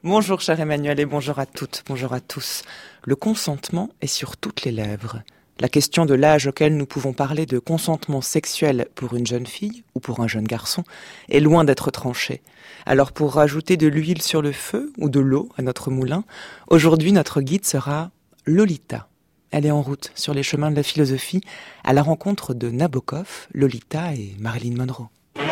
Bonjour cher Emmanuel et bonjour à toutes, bonjour à tous. Le consentement est sur toutes les lèvres. La question de l'âge auquel nous pouvons parler de consentement sexuel pour une jeune fille ou pour un jeune garçon est loin d'être tranchée. Alors pour rajouter de l'huile sur le feu ou de l'eau à notre moulin, aujourd'hui notre guide sera Lolita. Elle est en route sur les chemins de la philosophie à la rencontre de Nabokov, Lolita et Marilyn Monroe.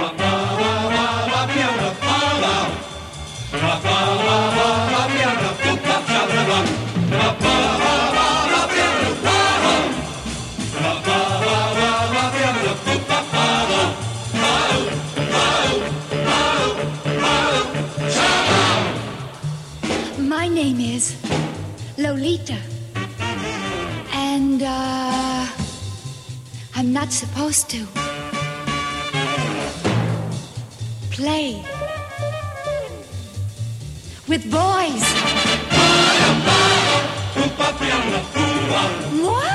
My name is Lolita, and I'm not supposed to play with boys. Moi?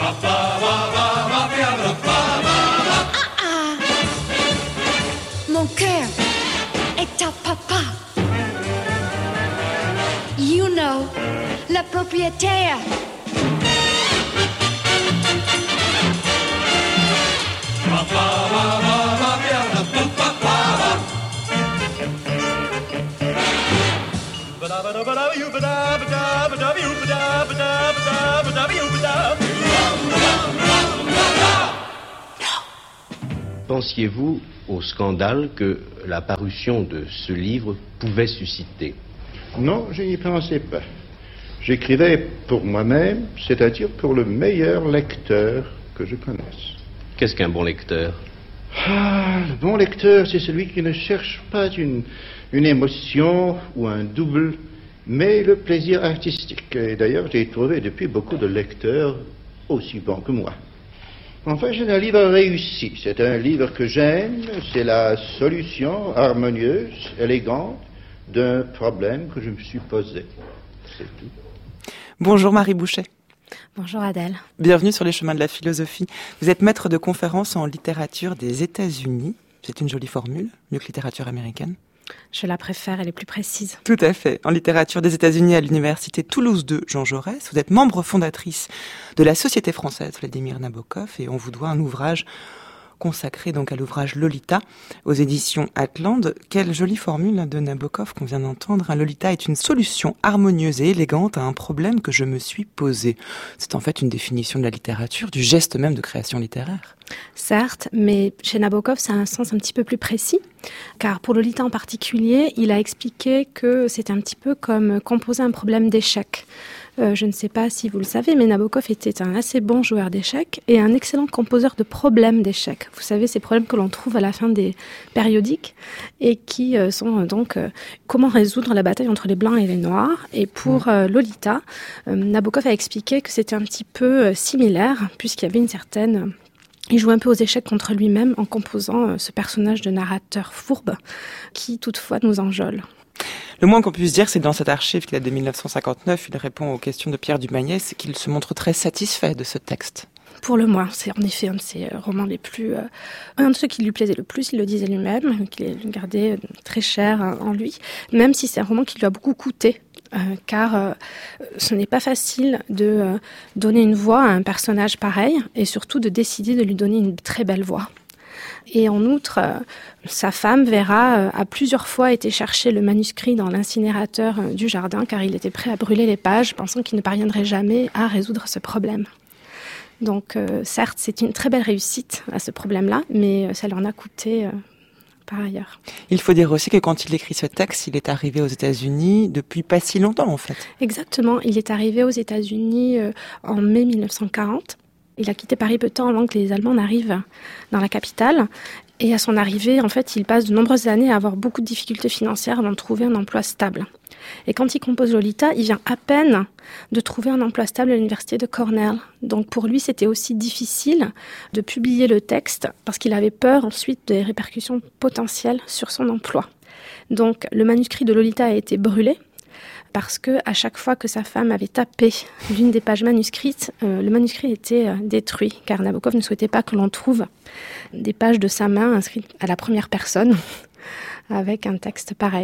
Mon cœur est à papa. You know, le propriétaire. Pensiez-vous au scandale que la parution de ce livre pouvait susciter? Non, je n'y pensais pas. J'écrivais pour moi-même, c'est-à-dire pour le meilleur lecteur que je connaisse. Qu'est-ce qu'un bon lecteur? Le bon lecteur, c'est celui qui ne cherche pas une émotion ou un double, mais le plaisir artistique. Et d'ailleurs, j'ai trouvé depuis beaucoup de lecteurs aussi bons que moi. Enfin, c'est un livre réussi. C'est un livre que j'aime. C'est la solution harmonieuse, élégante, d'un problème que je me suis posé. C'est tout. Bonjour Marie Boucher. Bonjour Adèle. Bienvenue sur les chemins de la philosophie. Vous êtes maître de conférences en littérature des États-Unis. C'est une jolie formule, mieux que littérature américaine. Je la préfère, elle est plus précise. Tout à fait. En littérature des États-Unis à l'université Toulouse 2 Jean Jaurès, vous êtes membre fondatrice de la Société française Vladimir Nabokov et on vous doit un ouvrage consacré donc à l'ouvrage Lolita aux éditions Atland. Quelle jolie formule de Nabokov qu'on vient d'entendre. Lolita est une solution harmonieuse et élégante à un problème que je me suis posé. C'est en fait une définition de la littérature, du geste même de création littéraire. Certes, mais chez Nabokov, ça a un sens un petit peu plus précis, car pour Lolita en particulier, il a expliqué que c'était un petit peu comme composer un problème d'échec. Je ne sais pas si vous le savez, mais Nabokov était un assez bon joueur d'échecs et un excellent composeur de problèmes d'échecs. Vous savez, ces problèmes que l'on trouve à la fin des périodiques et qui sont donc comment résoudre la bataille entre les blancs et les noirs. Et pour Lolita, Nabokov a expliqué que c'était un petit peu similaire, puisqu'il y avait une certaine... Il joue un peu aux échecs contre lui-même en composant ce personnage de narrateur fourbe qui toutefois nous enjôle. Le moins qu'on puisse dire, c'est que dans cet archive qui date de 1959, il répond aux questions de Pierre Dumagnès, c'est qu'il se montre très satisfait de ce texte. Pour le moins, c'est en effet un de ses romans les plus... un de ceux qui lui plaisait le plus, il le disait lui-même, qu'il le gardait très cher en lui, même si c'est un roman qui lui a beaucoup coûté. Car ce n'est pas facile de donner une voix à un personnage pareil et surtout de décider de lui donner une très belle voix. Et en outre, sa femme, Vera, a plusieurs fois été chercher le manuscrit dans l'incinérateur du jardin car il était prêt à brûler les pages, pensant qu'il ne parviendrait jamais à résoudre ce problème. Donc certes, c'est une très belle réussite à ce problème-là, mais ça leur en a coûté... par ailleurs. Il faut dire aussi que quand il écrit ce texte, il est arrivé aux États-Unis depuis pas si longtemps en fait. Exactement, il est arrivé aux États-Unis en mai 1940. Il a quitté Paris peu de temps avant que les Allemands n'arrivent dans la capitale. Et à son arrivée, en fait, il passe de nombreuses années à avoir beaucoup de difficultés financières avant de trouver un emploi stable. Et quand il compose Lolita, il vient à peine de trouver un emploi stable à l'université de Cornell. Donc pour lui, c'était aussi difficile de publier le texte parce qu'il avait peur ensuite des répercussions potentielles sur son emploi. Donc le manuscrit de Lolita a été brûlé parce que à chaque fois que sa femme avait tapé l'une des pages manuscrites, le manuscrit était détruit, car Nabokov ne souhaitait pas que l'on trouve des pages de sa main inscrites à la première personne avec un texte pareil.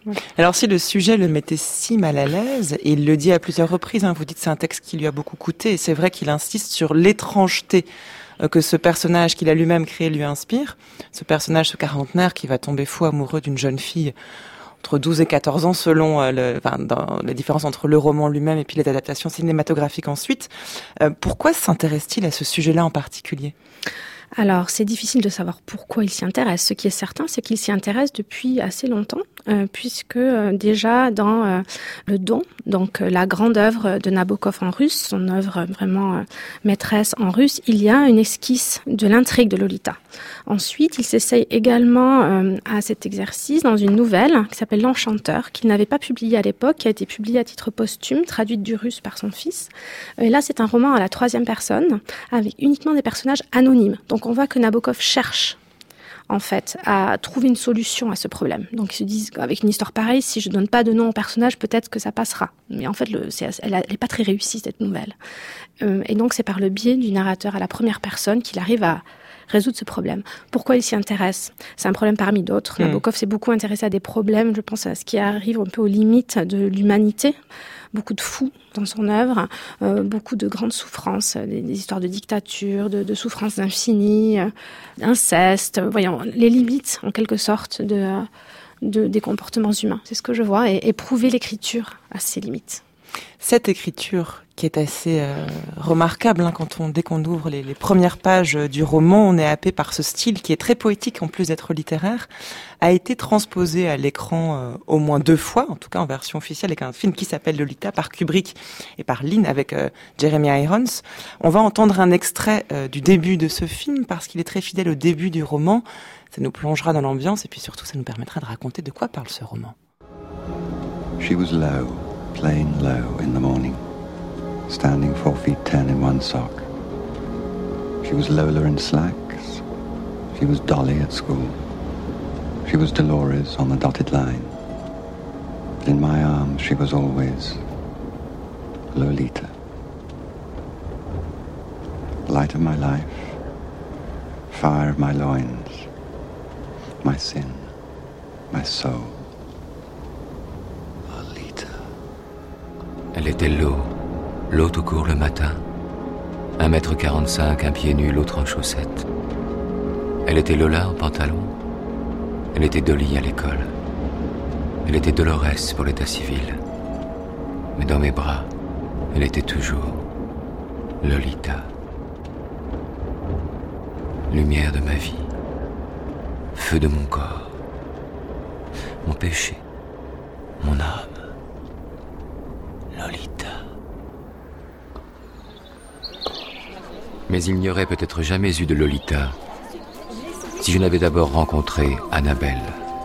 Alors si le sujet le mettait si mal à l'aise, et il le dit à plusieurs reprises, vous dites que c'est un texte qui lui a beaucoup coûté, et c'est vrai qu'il insiste sur l'étrangeté que ce personnage qu'il a lui-même créé lui inspire, ce personnage, ce quarantenaire qui va tomber fou amoureux d'une jeune fille entre 12 et 14 ans selon dans la différence entre le roman lui-même et puis les adaptations cinématographiques ensuite. Pourquoi s'intéresse-t-il à ce sujet-là en particulier ? Alors, c'est difficile de savoir pourquoi il s'y intéresse. Ce qui est certain, c'est qu'il s'y intéresse depuis assez longtemps, puisque déjà dans Le Don, donc la grande œuvre de Nabokov en russe, son œuvre vraiment maîtresse en russe, il y a une esquisse de l'intrigue de Lolita. Ensuite, il s'essaye également à cet exercice dans une nouvelle qui s'appelle L'Enchanteur, qu'il n'avait pas publiée à l'époque, qui a été publiée à titre posthume, traduite du russe par son fils. Et là, c'est un roman à la troisième personne, avec uniquement des personnages anonymes. Donc on voit que Nabokov cherche, en fait, à trouver une solution à ce problème. Donc ils se disent, avec une histoire pareille, si je donne pas de nom au personnage, peut-être que ça passera. Mais en fait, elle n'est pas très réussie, cette nouvelle. Et donc c'est par le biais du narrateur à la première personne qu'il arrive à résoudre ce problème. Pourquoi il s'y intéresse ? C'est un problème parmi d'autres. Nabokov s'est beaucoup intéressé à des problèmes, je pense à ce qui arrive un peu aux limites de l'humanité. Beaucoup de fous dans son œuvre, beaucoup de grandes souffrances, des histoires de dictature, de souffrances infinies, d'inceste, voyons, les limites en quelque sorte des comportements humains. C'est ce que je vois, et éprouver l'écriture à ses limites. Cette écriture qui est assez remarquable, dès qu'on ouvre les premières pages du roman, on est happé par ce style qui est très poétique en plus d'être littéraire, a été transposé à l'écran au moins 2 fois, en tout cas en version officielle, avec un film qui s'appelle Lolita par Kubrick et par Lynn avec Jeremy Irons. On va entendre un extrait du début de ce film parce qu'il est très fidèle au début du roman. Ça nous plongera dans l'ambiance et puis surtout ça nous permettra de raconter de quoi parle ce roman. She was low, plain low in the morning, standing 4 feet 10 in one sock. She was Lola in slacks. She was Dolly at school. She was Dolores on the dotted line. But in my arms she was always Lolita. Light of my life, fire of my loins, my sin, my soul. Lolita. Elle était l'eau tout court le matin, 1m45, un pied nu, l'autre en chaussettes. Elle était Lola en pantalon, elle était Dolly à l'école. Elle était Dolores pour l'état civil. Mais dans mes bras, elle était toujours Lolita. Lumière de ma vie, feu de mon corps, mon péché, mon âme, Lolita. Mais il n'y aurait peut-être jamais eu de Lolita si je n'avais d'abord rencontré Annabelle.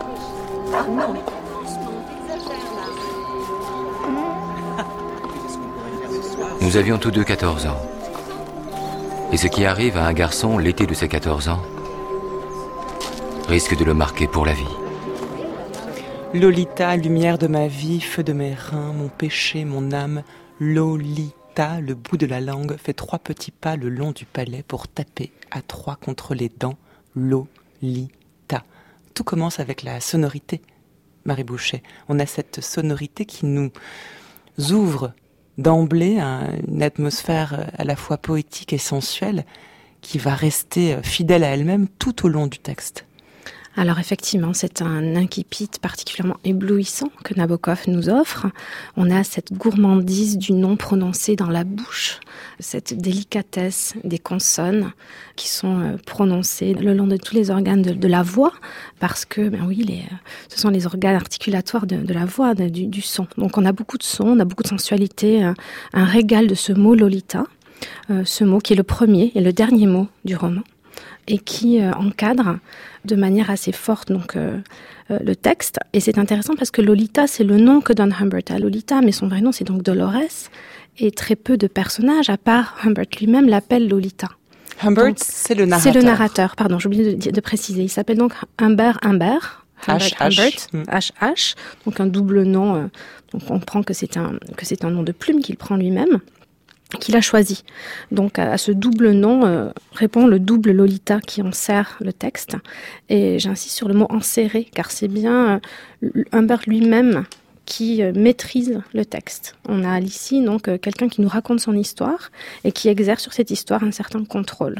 Nous avions tous deux 14 ans. Et ce qui arrive à un garçon l'été de ses 14 ans risque de le marquer pour la vie. Lolita, lumière de ma vie, feu de mes reins, mon péché, mon âme, Lolita, le bout de la langue fait 3 petits pas le long du palais pour taper à 3 contre les dents. Lolita. Tout commence avec la sonorité, Marie Boucher. On a cette sonorité qui nous ouvre d'emblée une atmosphère à la fois poétique et sensuelle qui va rester fidèle à elle-même tout au long du texte. Alors effectivement, c'est un incipit particulièrement éblouissant que Nabokov nous offre. On a cette gourmandise du non prononcé dans la bouche, cette délicatesse des consonnes qui sont prononcées le long de tous les organes de la voix, parce que ce sont les organes articulatoires de la voix, du son. Donc on a beaucoup de son, on a beaucoup de sensualité, un régal de ce mot Lolita, ce mot qui est le premier et le dernier mot du roman, et qui encadre de manière assez forte le texte. Et c'est intéressant parce que Lolita, c'est le nom que donne Humbert à Lolita, mais son vrai nom, c'est donc Dolores. Et très peu de personnages, à part Humbert lui-même, l'appellent Lolita. Humbert, donc, c'est le narrateur. C'est le narrateur, pardon, j'ai oublié de préciser. Il s'appelle donc Humbert. Humbert, H. Donc un double nom. Donc on comprend que c'est un nom de plume qu'il prend lui-même. qu'il a choisi. Donc à ce double nom répond le double Lolita qui enserre le texte. Et j'insiste sur le mot enserrer, car c'est bien Humbert lui-même qui maîtrise le texte. On a ici donc quelqu'un qui nous raconte son histoire et qui exerce sur cette histoire un certain contrôle.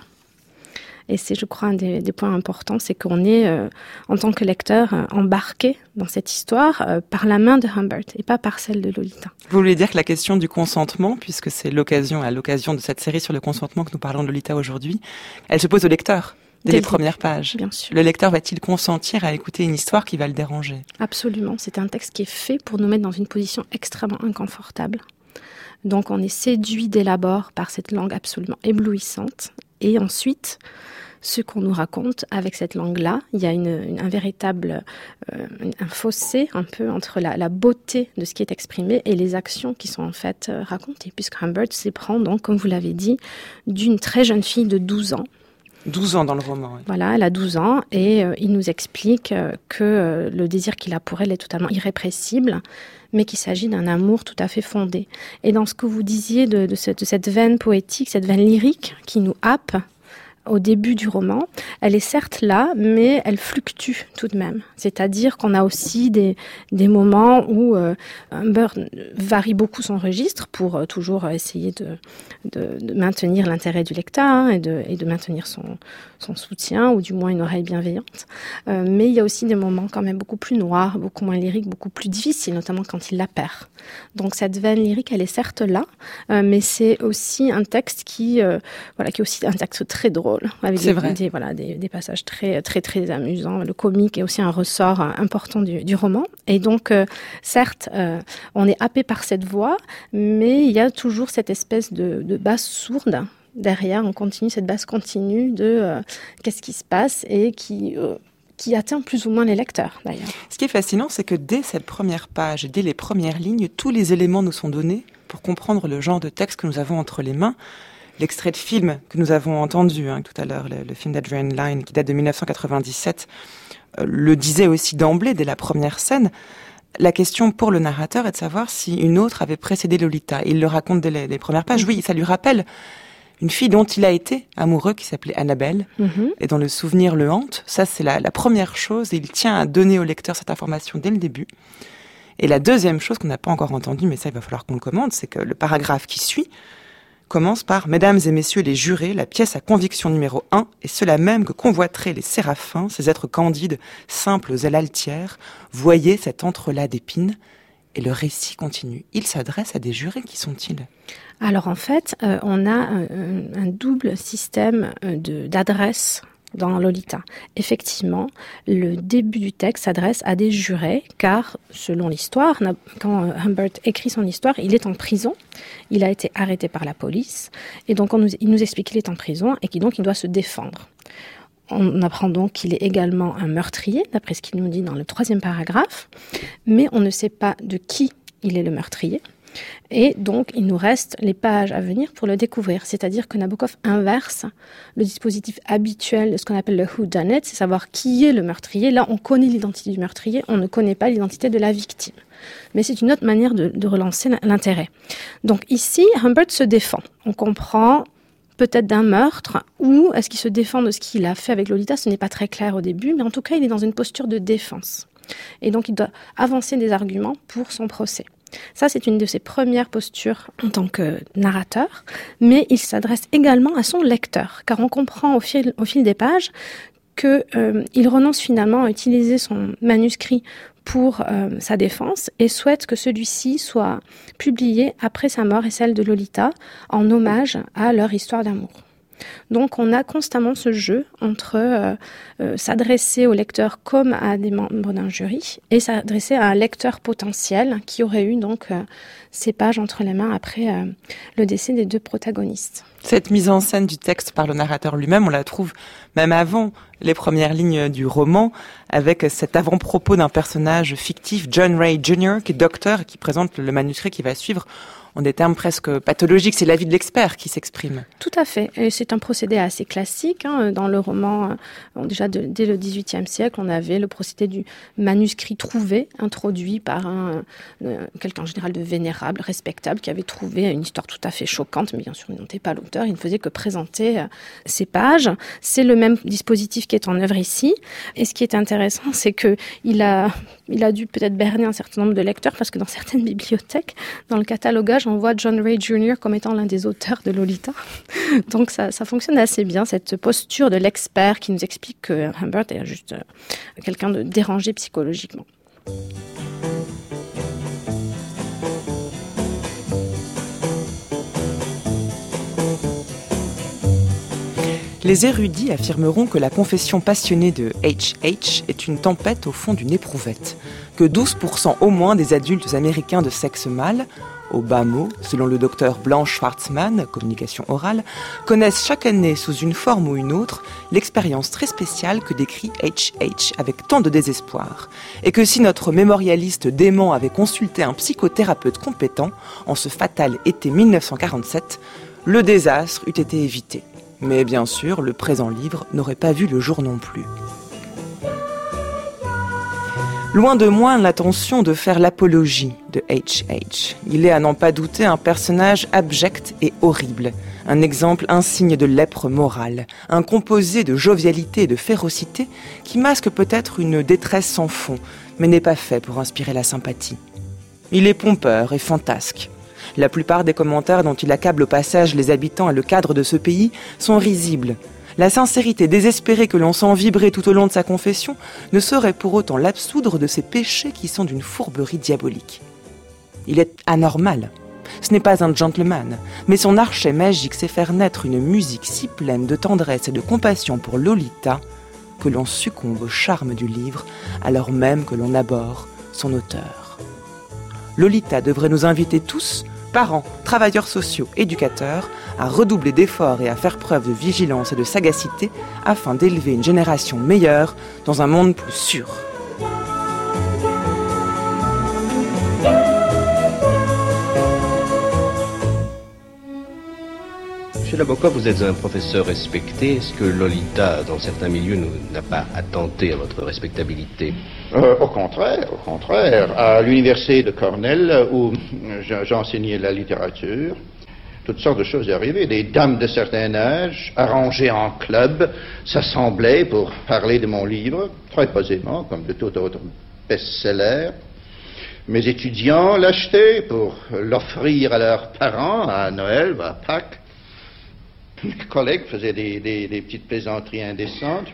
Et c'est, je crois, un des points importants, c'est qu'on est, en tant que lecteur, embarqué dans cette histoire par la main de Humbert et pas par celle de Lolita. Vous voulez dire que la question du consentement, puisque c'est à l'occasion de cette série sur le consentement que nous parlons de Lolita aujourd'hui, elle se pose au lecteur dès les premières pages. Bien sûr. Le lecteur va-t-il consentir à écouter une histoire qui va le déranger ? Absolument. C'est un texte qui est fait pour nous mettre dans une position extrêmement inconfortable. Donc on est séduit dès l'abord par cette langue absolument éblouissante. Et ensuite, ce qu'on nous raconte avec cette langue-là, il y a un véritable un fossé un peu entre la beauté de ce qui est exprimé et les actions qui sont en fait racontées. Puisque Humbert s'éprend donc, comme vous l'avez dit, d'une très jeune fille de 12 ans. 12 ans dans le roman. Oui. Voilà, elle a 12 ans et il nous explique que le désir qu'il a pour elle est totalement irrépressible, mais qu'il s'agit d'un amour tout à fait fondé. Et dans ce que vous disiez de cette veine poétique, cette veine lyrique qui nous happe au début du roman, elle est certes là, mais elle fluctue tout de même. C'est-à-dire qu'on a aussi des moments où Humbert varie beaucoup son registre pour toujours essayer de maintenir l'intérêt du lecteur et de maintenir son soutien, ou du moins une oreille bienveillante. Mais il y a aussi des moments quand même beaucoup plus noirs, beaucoup moins lyriques, beaucoup plus difficiles, notamment quand il la perd. Donc cette veine lyrique, elle est certes là, mais c'est aussi un texte qui est aussi un texte très drôle, avec des passages très, très, très amusants. Le comique est aussi un ressort important du roman. Et donc, certes, on est happé par cette voix, mais il y a toujours cette espèce de basse sourde. Derrière, on continue cette basse continue de qu'est-ce qui se passe et qui atteint plus ou moins les lecteurs, d'ailleurs. Ce qui est fascinant, c'est que dès cette première page et dès les premières lignes, tous les éléments nous sont donnés pour comprendre le genre de texte que nous avons entre les mains. L'extrait de film que nous avons entendu tout à l'heure, le film d'Adrian Lyne, qui date de 1997, le disait aussi d'emblée, dès la première scène. La question pour le narrateur est de savoir si une autre avait précédé Lolita. Il le raconte dès les premières pages. Oui, ça lui rappelle une fille dont il a été amoureux, qui s'appelait Annabelle, et dont le souvenir le hante. Ça, c'est la première chose, et il tient à donner au lecteur cette information dès le début. Et la deuxième chose qu'on n'a pas encore entendue, mais ça, il va falloir qu'on le commente, c'est que le paragraphe qui suit commence par « Mesdames et messieurs les jurés, la pièce à conviction numéro 1 est cela même que convoiteraient les séraphins, ces êtres candides, simples aux ailes altières. Voyez cet entrelac d'épines. » Et le récit continue. Il s'adresse à des jurés. Qui sont-ils ? Alors en fait, on a un double système d'adresse dans Lolita. Effectivement, le début du texte s'adresse à des jurés, car selon l'histoire, quand Humbert écrit son histoire, il est en prison, il a été arrêté par la police, et donc il nous explique qu'il est en prison et qu'il doit se défendre. On apprend donc qu'il est également un meurtrier, d'après ce qu'il nous dit dans le 3e paragraphe, mais on ne sait pas de qui il est le meurtrier. Et donc, il nous reste les pages à venir pour le découvrir. C'est-à-dire que Nabokov inverse le dispositif habituel de ce qu'on appelle le whodunit, c'est savoir qui est le meurtrier. Là, on connaît l'identité du meurtrier, on ne connaît pas l'identité de la victime. Mais c'est une autre manière de relancer l'intérêt. Donc ici, Humbert se défend. On comprend peut-être d'un meurtre, ou est-ce qu'il se défend de ce qu'il a fait avec Lolita? Ce n'est pas très clair au début, mais en tout cas, il est dans une posture de défense. Et donc, il doit avancer des arguments pour son procès. Ça, c'est une de ses premières postures en tant que narrateur, mais il s'adresse également à son lecteur, car on comprend au fil des pages qu'il renonce finalement à utiliser son manuscrit pour sa défense et souhaite que celui-ci soit publié après sa mort et celle de Lolita en hommage à leur histoire d'amour. Donc on a constamment ce jeu entre s'adresser au lecteur comme à des membres d'un jury et s'adresser à un lecteur potentiel qui aurait eu donc ces pages entre les mains après le décès des deux protagonistes. Cette mise en scène du texte par le narrateur lui-même, on la trouve même avant les premières lignes du roman, avec cet avant-propos d'un personnage fictif, John Ray Jr., qui est docteur et qui présente le manuscrit qui va suivre en des termes presque pathologiques. C'est l'avis de l'expert qui s'exprime. Tout à fait. Et c'est un procédé assez classique. Dans le roman, déjà dès le XVIIIe siècle, on avait le procédé du manuscrit trouvé, introduit par quelqu'un en général de vénérable, respectable, qui avait trouvé une histoire tout à fait choquante, mais bien sûr, il n'était pas l'auteur, il ne faisait que présenter ces pages. C'est le même dispositif qui est en œuvre ici. Et ce qui est intéressant, c'est qu'il a dû peut-être berner un certain nombre de lecteurs, parce que dans certaines bibliothèques, dans le catalogage, on voit John Ray Jr. comme étant l'un des auteurs de Lolita. Donc ça fonctionne assez bien, cette posture de l'expert qui nous explique que Humbert est juste quelqu'un de dérangé psychologiquement. Les érudits affirmeront que la confession passionnée de H.H. est une tempête au fond d'une éprouvette, que 12% au moins des adultes américains de sexe mâle, au bas mot, selon le docteur Blanche Schwartzman, communication orale, connaissent chaque année sous une forme ou une autre l'expérience très spéciale que décrit H.H. avec tant de désespoir, et que si notre mémorialiste dément avait consulté un psychothérapeute compétent en ce fatal été 1947, le désastre eût été évité. Mais bien sûr, le présent livre n'aurait pas vu le jour non plus. Loin de moi l'intention de faire l'apologie de H.H. Il est à n'en pas douter un personnage abject et horrible, un exemple insigne de lèpre morale, un composé de jovialité et de férocité qui masque peut-être une détresse sans fond, mais n'est pas fait pour inspirer la sympathie. Il est pompeur et fantasque. La plupart des commentaires dont il accable au passage les habitants et le cadre de ce pays sont risibles. La sincérité désespérée que l'on sent vibrer tout au long de sa confession ne saurait pour autant l'absoudre de ses péchés qui sont d'une fourberie diabolique. Il est anormal. Ce n'est pas un gentleman, mais son archet magique sait faire naître une musique si pleine de tendresse et de compassion pour Lolita que l'on succombe au charme du livre alors même que l'on abhorre son auteur. Lolita devrait nous inviter tous, parents, travailleurs sociaux, éducateurs, à redoubler d'efforts et à faire preuve de vigilance et de sagacité afin d'élever une génération meilleure dans un monde plus sûr. Monsieur Nabokov, vous êtes un professeur respecté. Est-ce que Lolita, dans certains milieux, n'a pas attenté à votre respectabilité ? Au contraire. À l'université de Cornell, où j'enseignais la littérature, toutes sortes de choses arrivaient. Des dames de certain âge, arrangées en club, s'assemblaient pour parler de mon livre, très posément, comme de tout autre best-seller. Mes étudiants l'achetaient pour l'offrir à leurs parents, à Noël ou à Pâques. Mes collègues faisaient des petites plaisanteries indécentes.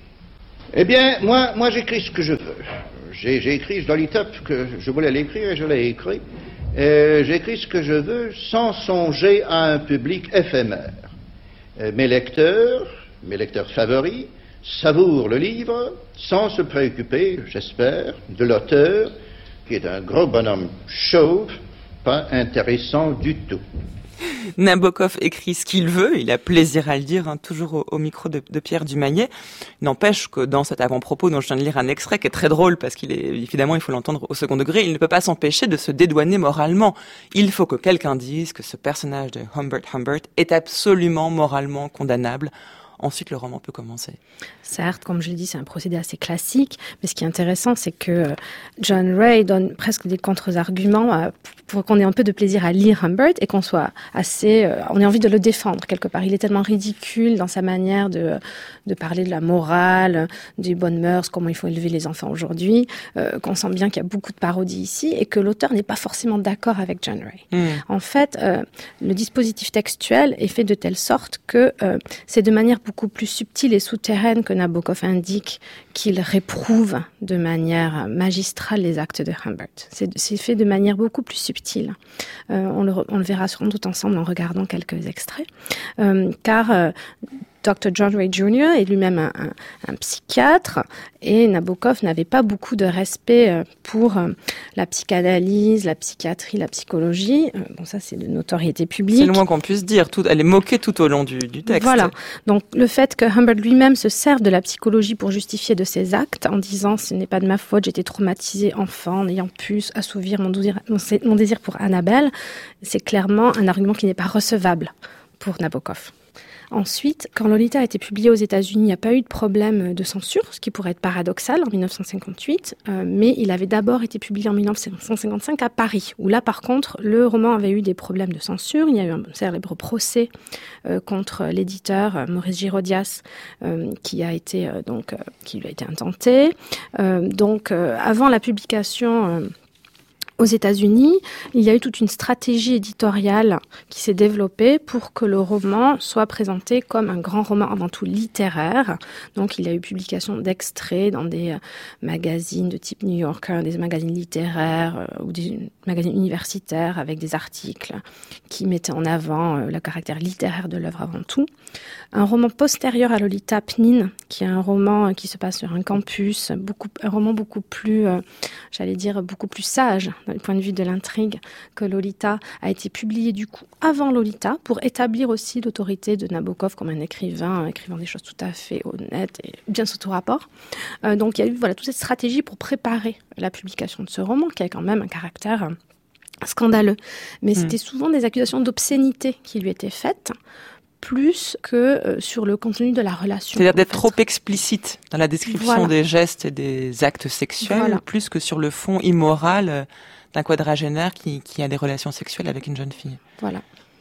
Eh bien, moi j'écris ce que je veux. J'ai écrit Lolita que je voulais l'écrire et je l'ai écrit. J'écris ce que je veux sans songer à un public éphémère. Mes lecteurs favoris, savourent le livre sans se préoccuper, j'espère, de l'auteur, qui est un gros bonhomme chauve, pas intéressant du tout. Nabokov écrit ce qu'il veut, il a plaisir à le dire, toujours au micro de Pierre Dumayet. N'empêche que dans cet avant-propos dont je viens de lire un extrait qui est très drôle parce qu'il est, évidemment, il faut l'entendre au second degré, il ne peut pas s'empêcher de se dédouaner moralement. Il faut que quelqu'un dise que ce personnage de Humbert est absolument moralement condamnable. Ensuite, le roman peut commencer. Certes, comme je l'ai dit, c'est un procédé assez classique, mais ce qui est intéressant, c'est que John Ray donne presque des contre-arguments pour qu'on ait un peu de plaisir à lire Humbert et qu'on soit assez... on ait envie de le défendre quelque part. Il est tellement ridicule dans sa manière de parler de la morale, des bonnes mœurs, comment il faut élever les enfants aujourd'hui, qu'on sent bien qu'il y a beaucoup de parodies ici et que l'auteur n'est pas forcément d'accord avec John Ray. En fait, le dispositif textuel est fait de telle sorte que c'est de manière beaucoup plus subtile et souterraine que Nabokov indique qu'il réprouve de manière magistrale les actes de Humbert. C'est fait de manière beaucoup plus subtile. On le verra sans doute ensemble en regardant quelques extraits. Car Dr. John Ray Jr. est lui-même un psychiatre, et Nabokov n'avait pas beaucoup de respect pour la psychanalyse, la psychiatrie, la psychologie. Bon, ça, c'est de notoriété publique. C'est le moins qu'on puisse dire. Elle est moquée tout au long du texte. Voilà. Donc, le fait que Humbert lui-même se serve de la psychologie pour justifier de ses actes, en disant « ce n'est pas de ma faute, j'étais traumatisé enfant, en ayant pu assouvir mon désir pour Annabelle », c'est clairement un argument qui n'est pas recevable pour Nabokov. Ensuite, quand Lolita a été publiée aux États-Unis, il n'y a pas eu de problème de censure, ce qui pourrait être paradoxal en 1958, mais il avait d'abord été publié en 1955 à Paris, où là, par contre, le roman avait eu des problèmes de censure. Il y a eu un célèbre procès contre l'éditeur Maurice Girodias, qui lui a été intenté. Avant la publication aux États-Unis, il y a eu toute une stratégie éditoriale qui s'est développée pour que le roman soit présenté comme un grand roman avant tout littéraire. Donc, il y a eu publication d'extraits dans des magazines de type New Yorker, des magazines littéraires ou des magazines universitaires avec des articles qui mettaient en avant le caractère littéraire de l'œuvre avant tout. Un roman postérieur à Lolita, Pnin, qui est un roman qui se passe sur un campus, un roman beaucoup plus, beaucoup plus sage du point de vue de l'intrigue que Lolita, a été publié du coup avant Lolita pour établir aussi l'autorité de Nabokov comme un écrivain des choses tout à fait honnêtes et bien sous tout rapport. Donc il y a eu toute cette stratégie pour préparer la publication de ce roman qui a quand même un caractère scandaleux. Mais c'était souvent des accusations d'obscénité qui lui étaient faites, plus que sur le contenu de la relation. C'est-à-dire d'être trop explicite dans la description des gestes et des actes sexuels, plus que sur le fond immoral d'un quadragénaire qui a des relations sexuelles avec une jeune fille. Voilà.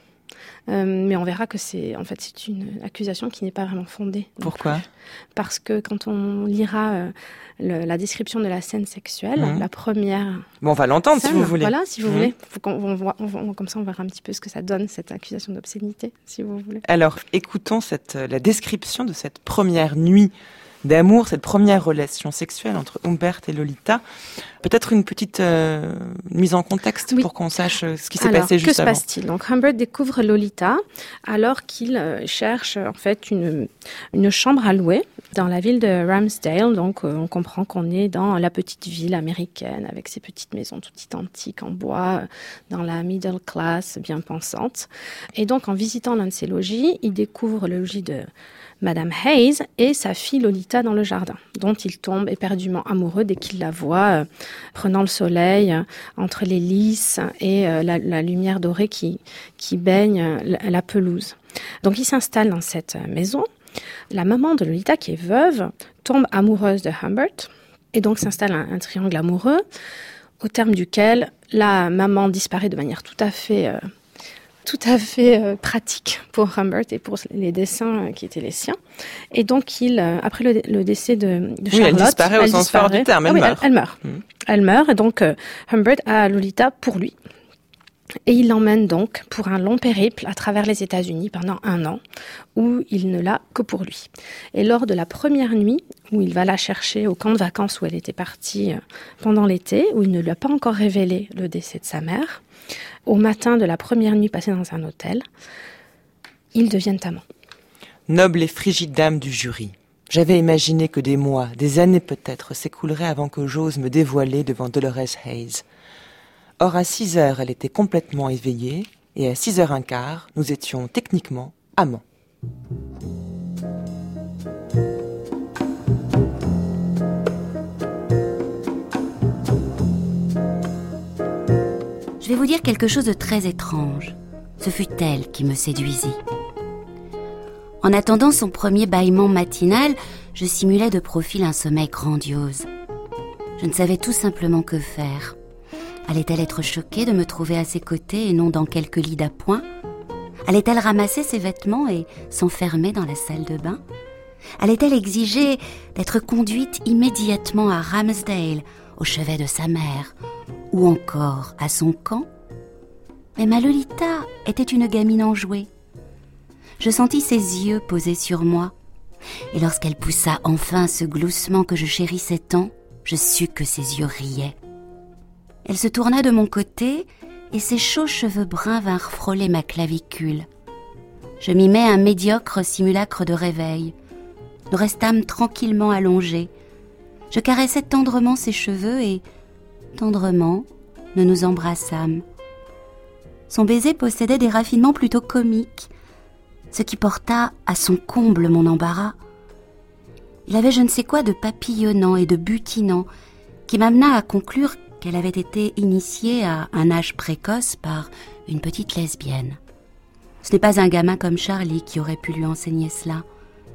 Mais on verra que c'est une accusation qui n'est pas vraiment fondée. Pourquoi ? Parce que quand on lira la description de la scène sexuelle, la première... Bon, on va l'entendre si vous voulez. Voilà, si vous voulez. Comme ça, on verra un petit peu ce que ça donne, cette accusation d'obscénité, si vous voulez. Alors, écoutons la description de cette première nuit d'amour, cette première relation sexuelle entre Humbert et Lolita. Peut-être une petite mise en contexte pour qu'on sache ce qui s'est passé juste avant. Que se passe-t-il ? Donc Humbert découvre Lolita alors qu'il cherche en fait une chambre à louer dans la ville de Ramsdale. Donc on comprend qu'on est dans la petite ville américaine avec ses petites maisons toutes identiques en bois, dans la middle class bien pensante. Et donc en visitant l'un de ces logis, il découvre le logis de Madame Hayes et sa fille Lolita dans le jardin, dont il tombe éperdument amoureux dès qu'il la voit prenant le soleil entre les lys et la lumière dorée qui baigne la pelouse. Donc il s'installe dans cette maison. La maman de Lolita, qui est veuve, tombe amoureuse de Humbert et donc s'installe un triangle amoureux au terme duquel la maman disparaît de manière tout à fait pratique pour Humbert et pour les dessins qui étaient les siens. Et donc, après le décès de Charlotte... elle disparaît au sens fort du terme, elle meurt. Elle meurt. Elle meurt, et donc Humbert a Lolita pour lui. Et il l'emmène donc pour un long périple à travers les États-Unis pendant 1 an, où il ne l'a que pour lui. Et lors de la première nuit, où il va la chercher au camp de vacances où elle était partie pendant l'été, où il ne lui a pas encore révélé le décès de sa mère, au matin de la première nuit passée dans un hôtel, ils deviennent amants. Noble et frigide dame du jury, j'avais imaginé que des mois, des années peut-être, s'écouleraient avant que j'ose me dévoiler devant Dolores Hayes. Or, à 6h, elle était complètement éveillée, et à 6h15, nous étions techniquement amants. Je vais vous dire quelque chose de très étrange. Ce fut elle qui me séduisit. En attendant son premier bâillement matinal, je simulais de profil un sommeil grandiose. Je ne savais tout simplement que faire. Allait-elle être choquée de me trouver à ses côtés et non dans quelque lit d'appoint ? Allait-elle ramasser ses vêtements et s'enfermer dans la salle de bain ? Allait-elle exiger d'être conduite immédiatement à Ramsdale, au chevet de sa mère, ou encore à son camp ? Mais ma Lolita était une gamine enjouée. Je sentis ses yeux posés sur moi, et lorsqu'elle poussa enfin ce gloussement que je chérissais tant, je sus que ses yeux riaient. Elle se tourna de mon côté, et ses chauds cheveux bruns vinrent frôler ma clavicule. Je m'y mets un médiocre simulacre de réveil. Nous restâmes tranquillement allongés. Je caressais tendrement ses cheveux et, tendrement, nous nous embrassâmes. Son baiser possédait des raffinements plutôt comiques, ce qui porta à son comble mon embarras. Il avait je ne sais quoi de papillonnant et de butinant qui m'amena à conclure qu'elle avait été initiée à un âge précoce par une petite lesbienne. Ce n'est pas un gamin comme Charlie qui aurait pu lui enseigner cela.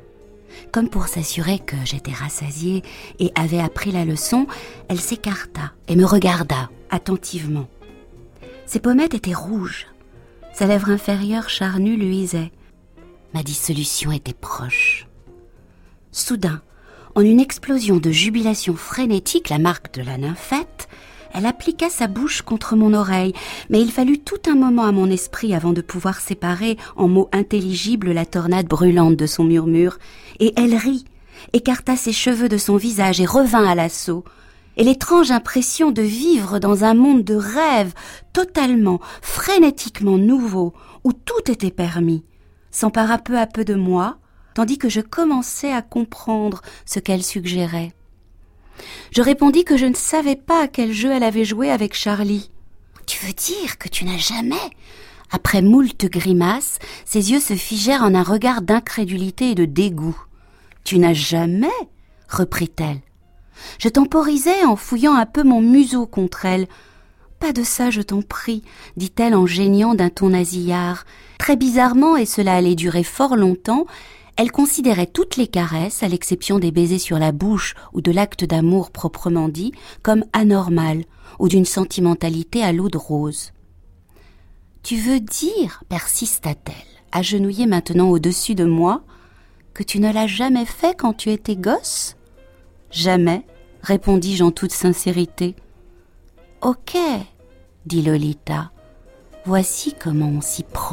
Comme pour s'assurer que j'étais rassasiée et avait appris la leçon, elle s'écarta et me regarda attentivement. Ses pommettes étaient rouges. Sa lèvre inférieure charnue luisait. Ma dissolution était proche. Soudain, en une explosion de jubilation frénétique, la marque de la nymphette, elle appliqua sa bouche contre mon oreille, mais il fallut tout un moment à mon esprit avant de pouvoir séparer en mots intelligibles la tornade brûlante de son murmure, et elle rit, écarta ses cheveux de son visage et revint à l'assaut. Et l'étrange impression de vivre dans un monde de rêve totalement, frénétiquement nouveau, où tout était permis, s'empara peu à peu de moi, tandis que je commençais à comprendre ce qu'elle suggérait. Je répondis que je ne savais pas à quel jeu elle avait joué avec Charlie. « Tu veux dire que tu n'as jamais ?» Après moult grimaces, ses yeux se figèrent en un regard d'incrédulité et de dégoût. « Tu n'as jamais ?» reprit-elle. Je temporisais en fouillant un peu mon museau contre elle. « Pas de ça, je t'en prie, » dit-elle en geignant d'un ton nasillard. Très bizarrement, et cela allait durer fort longtemps, elle considérait toutes les caresses, à l'exception des baisers sur la bouche ou de l'acte d'amour proprement dit, comme anormales ou d'une sentimentalité à l'eau de rose. « Tu veux dire, persista-t-elle, agenouillée maintenant au-dessus de moi, que tu ne l'as jamais fait quand tu étais gosse ?»« Jamais, répondis-je en toute sincérité. »« Ok, dit Lolita, voici comment on s'y prend. »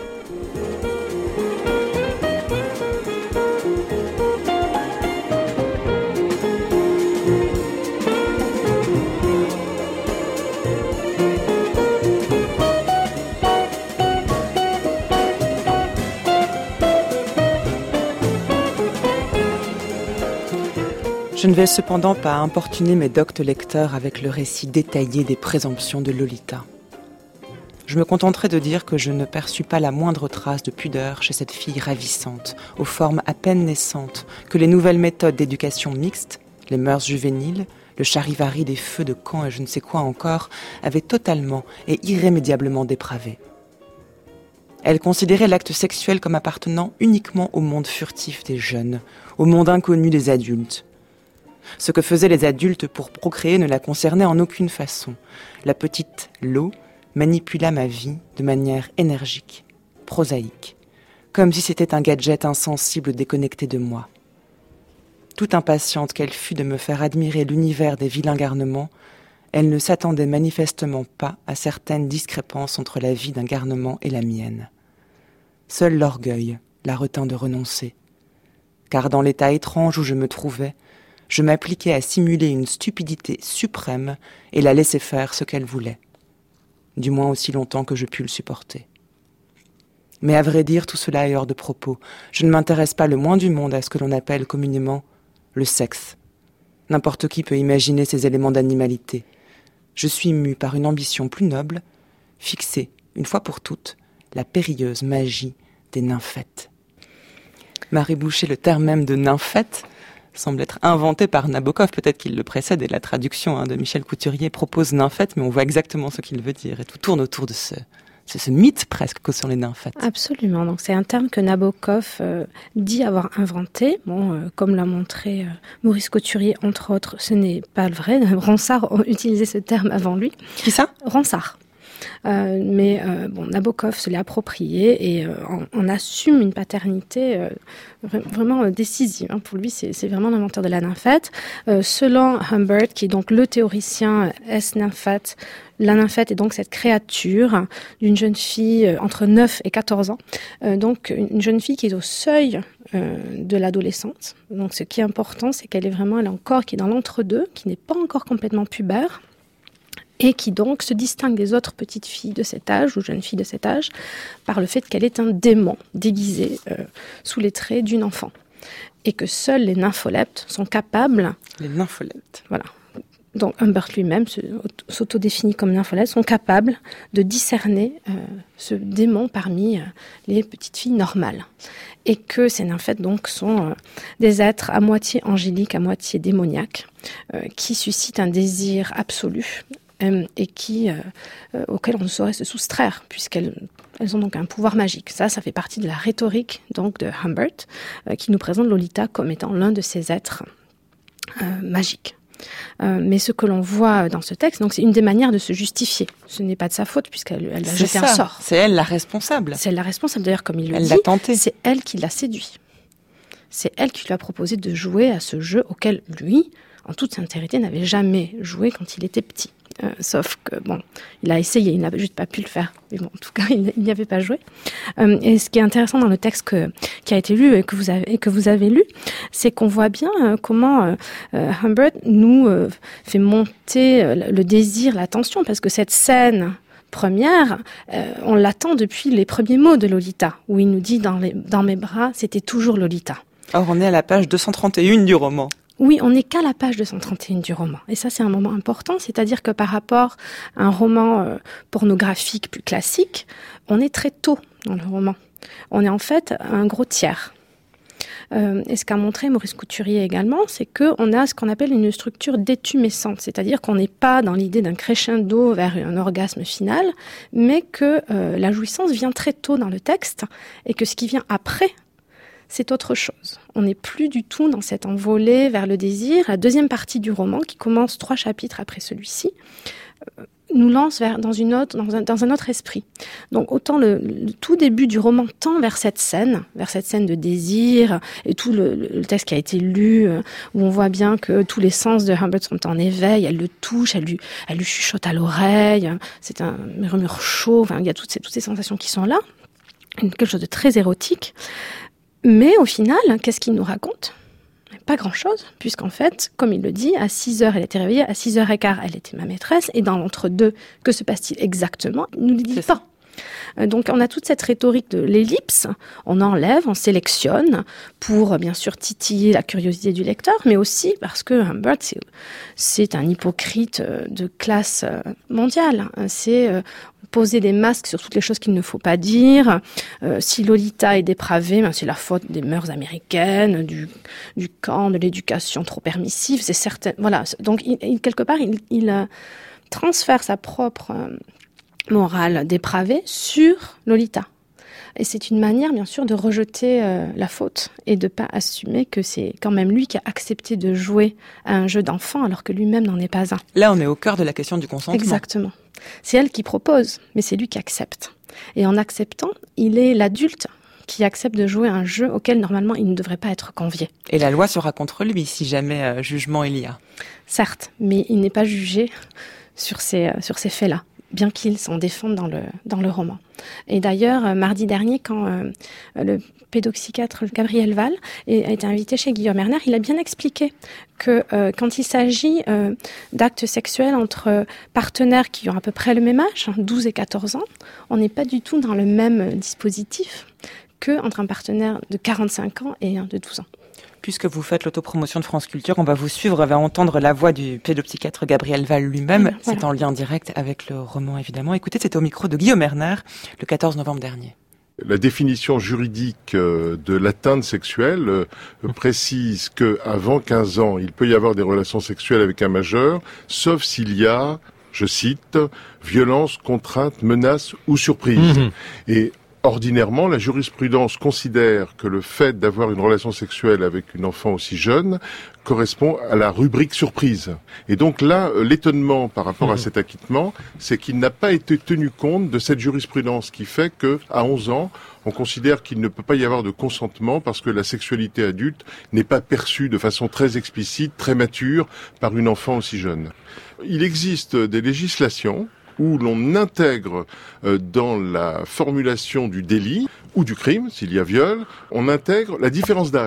Je ne vais cependant pas importuner mes doctes lecteurs avec le récit détaillé des présomptions de Lolita. Je me contenterai de dire que je ne perçus pas la moindre trace de pudeur chez cette fille ravissante, aux formes à peine naissantes, que les nouvelles méthodes d'éducation mixte, les mœurs juvéniles, le charivari des feux de camp et je ne sais quoi encore, avaient totalement et irrémédiablement dépravé. Elle considérait l'acte sexuel comme appartenant uniquement au monde furtif des jeunes, au monde inconnu des adultes. Ce que faisaient les adultes pour procréer ne la concernait en aucune façon. La petite Lo manipula ma vie de manière énergique, prosaïque, comme si c'était un gadget insensible déconnecté de moi. Tout impatiente qu'elle fût de me faire admirer l'univers des vilains garnements, elle ne s'attendait manifestement pas à certaines discrépances entre la vie d'un garnement et la mienne. Seul l'orgueil la retint de renoncer, car dans l'état étrange où je me trouvais, je m'appliquais à simuler une stupidité suprême et la laisser faire ce qu'elle voulait, du moins aussi longtemps que je pus le supporter. Mais à vrai dire, tout cela est hors de propos. Je ne m'intéresse pas le moins du monde à ce que l'on appelle communément le sexe. N'importe qui peut imaginer ces éléments d'animalité. Je suis mue par une ambition plus noble, fixer, une fois pour toutes, la périlleuse magie des nymphètes. Marie Boucher, le terme même de nymphète, semble être inventé par Nabokov, peut-être qu'il le précède, et la traduction de Michel Couturier propose nymphète, mais on voit exactement ce qu'il veut dire, et tout tourne autour de ce mythe presque que sont les nymphètes. Absolument, donc c'est un terme que Nabokov dit avoir inventé, comme l'a montré Maurice Couturier entre autres, ce n'est pas vrai, Ronsard a utilisé ce terme avant lui. Qui ça ? Ronsard. Nabokov se l'est approprié et on assume une paternité vraiment décisive. Pour lui, c'est vraiment l'inventeur de la nymphette. Selon Humbert, qui est donc le théoricien nymphette, la nymphette est donc cette créature d'une jeune fille entre 9 et 14 ans. Donc une jeune fille qui est au seuil de l'adolescence. Donc ce qui est important, c'est qu'elle a un corps qui est dans l'entre-deux, qui n'est pas encore complètement pubère. et qui donc se distingue des autres petites filles de cet âge, ou jeunes filles de cet âge, par le fait qu'elle est un démon déguisé sous les traits d'une enfant. Et que seuls les nympholeptes sont capables... Les nympholeptes. Voilà. Donc Humbert lui-même s'autodéfinit comme nympholepte, sont capables de discerner ce démon parmi les petites filles normales. Et que ces nymphètes donc sont des êtres à moitié angéliques, à moitié démoniaques, qui suscitent un désir absolu et auquel on ne saurait se soustraire, puisqu'elles ont donc un pouvoir magique. Ça fait partie de la rhétorique donc de Humbert, qui nous présente Lolita comme étant l'un de ces êtres magiques. Mais ce que l'on voit dans ce texte, donc c'est une des manières de se justifier. Ce n'est pas de sa faute puisqu'elle a jeté un sort. C'est elle la responsable. C'est elle la responsable. D'ailleurs, comme il le dit, l'a tenté. C'est elle qui l'a séduit. C'est elle qui lui a proposé de jouer à ce jeu auquel lui, en toute sincérité, n'avait jamais joué quand il était petit. Sauf que, il a essayé, il n'a juste pas pu le faire. Mais bon, en tout cas, il n'y avait pas joué. Et ce qui est intéressant dans le texte qui a été lu et que vous avez lu, c'est qu'on voit bien comment Humbert nous fait monter le désir, la tension, parce que cette scène première, on l'attend depuis les premiers mots de Lolita, où il nous dit dans mes bras, c'était toujours Lolita. Or, on est à la page 231 du roman. Oui, on n'est qu'à la page 231 du roman. Et ça, c'est un moment important, c'est-à-dire que par rapport à un roman pornographique plus classique, on est très tôt dans le roman. On est en fait un gros tiers. Et ce qu'a montré Maurice Couturier également, c'est qu'on a ce qu'on appelle une structure détumescente, c'est-à-dire qu'on n'est pas dans l'idée d'un crescendo vers un orgasme final, mais que la jouissance vient très tôt dans le texte, et que ce qui vient après, c'est autre chose. On n'est plus du tout dans cette envolée vers le désir. La deuxième partie du roman, qui commence 3 chapitres après celui-ci, nous lance dans un autre esprit. Donc autant le tout début du roman tend vers cette scène de désir, et tout le texte qui a été lu, où on voit bien que tous les sens de Humbert sont en éveil, elle le touche, elle lui chuchote à l'oreille, c'est un murmure chaud, il y a toutes ces sensations qui sont là, quelque chose de très érotique. Mais au final, qu'est-ce qu'il nous raconte ? Pas grand-chose, puisqu'en fait, comme il le dit, à 6h, elle était réveillée, à 6h15, elle était ma maîtresse, et dans l'entre-deux, que se passe-t-il exactement ? Il ne nous le dit pas. Donc on a toute cette rhétorique de l'ellipse, on enlève, on sélectionne pour bien sûr titiller la curiosité du lecteur, mais aussi parce que Humbert c'est un hypocrite de classe mondiale. C'est poser des masques sur toutes les choses qu'il ne faut pas dire. Si Lolita est dépravée, c'est la faute des mœurs américaines, du camp, de l'éducation trop permissive. C'est certain. Voilà. Donc quelque part il transfère sa propre morale dépravée sur Lolita. Et c'est une manière, bien sûr, de rejeter la faute et de pas assumer que c'est quand même lui qui a accepté de jouer à un jeu d'enfant alors que lui-même n'en est pas un. Là, on est au cœur de la question du consentement. Exactement. C'est elle qui propose, mais c'est lui qui accepte. Et en acceptant, il est l'adulte qui accepte de jouer à un jeu auquel, normalement, il ne devrait pas être convié. Et la loi sera contre lui, si jamais jugement il y a. Certes, mais il n'est pas jugé sur ces faits-là, bien qu'il s'en défende dans le roman. Et d'ailleurs, mardi dernier, quand le pédopsychiatre Gabriel Valls a été invité chez Guillaume Erner, il a bien expliqué que quand il s'agit d'actes sexuels entre partenaires qui ont à peu près le même âge, 12 et 14 ans, on n'est pas du tout dans le même dispositif qu'entre un partenaire de 45 ans et un de 12 ans. Puisque vous faites l'autopromotion de France Culture, on va vous suivre, on va entendre la voix du pédopsychiatre Gabriel Valls lui-même. Oui, voilà. C'est en lien direct avec le roman, évidemment. Écoutez, c'était au micro de Guillaume Erner, le 14 novembre dernier. La définition juridique de l'atteinte sexuelle précise qu'avant 15 ans, il peut y avoir des relations sexuelles avec un majeur, sauf s'il y a, je cite, violence, contrainte, menace ou surprise. Et ordinairement, la jurisprudence considère que le fait d'avoir une relation sexuelle avec une enfant aussi jeune correspond à la rubrique surprise. Et donc là, l'étonnement par rapport à cet acquittement, c'est qu'il n'a pas été tenu compte de cette jurisprudence qui fait qu'à 11 ans, on considère qu'il ne peut pas y avoir de consentement parce que la sexualité adulte n'est pas perçue de façon très explicite, très mature par une enfant aussi jeune. Il existe des législations où l'on intègre dans la formulation du délit ou du crime, s'il y a viol, on intègre la différence d'âge.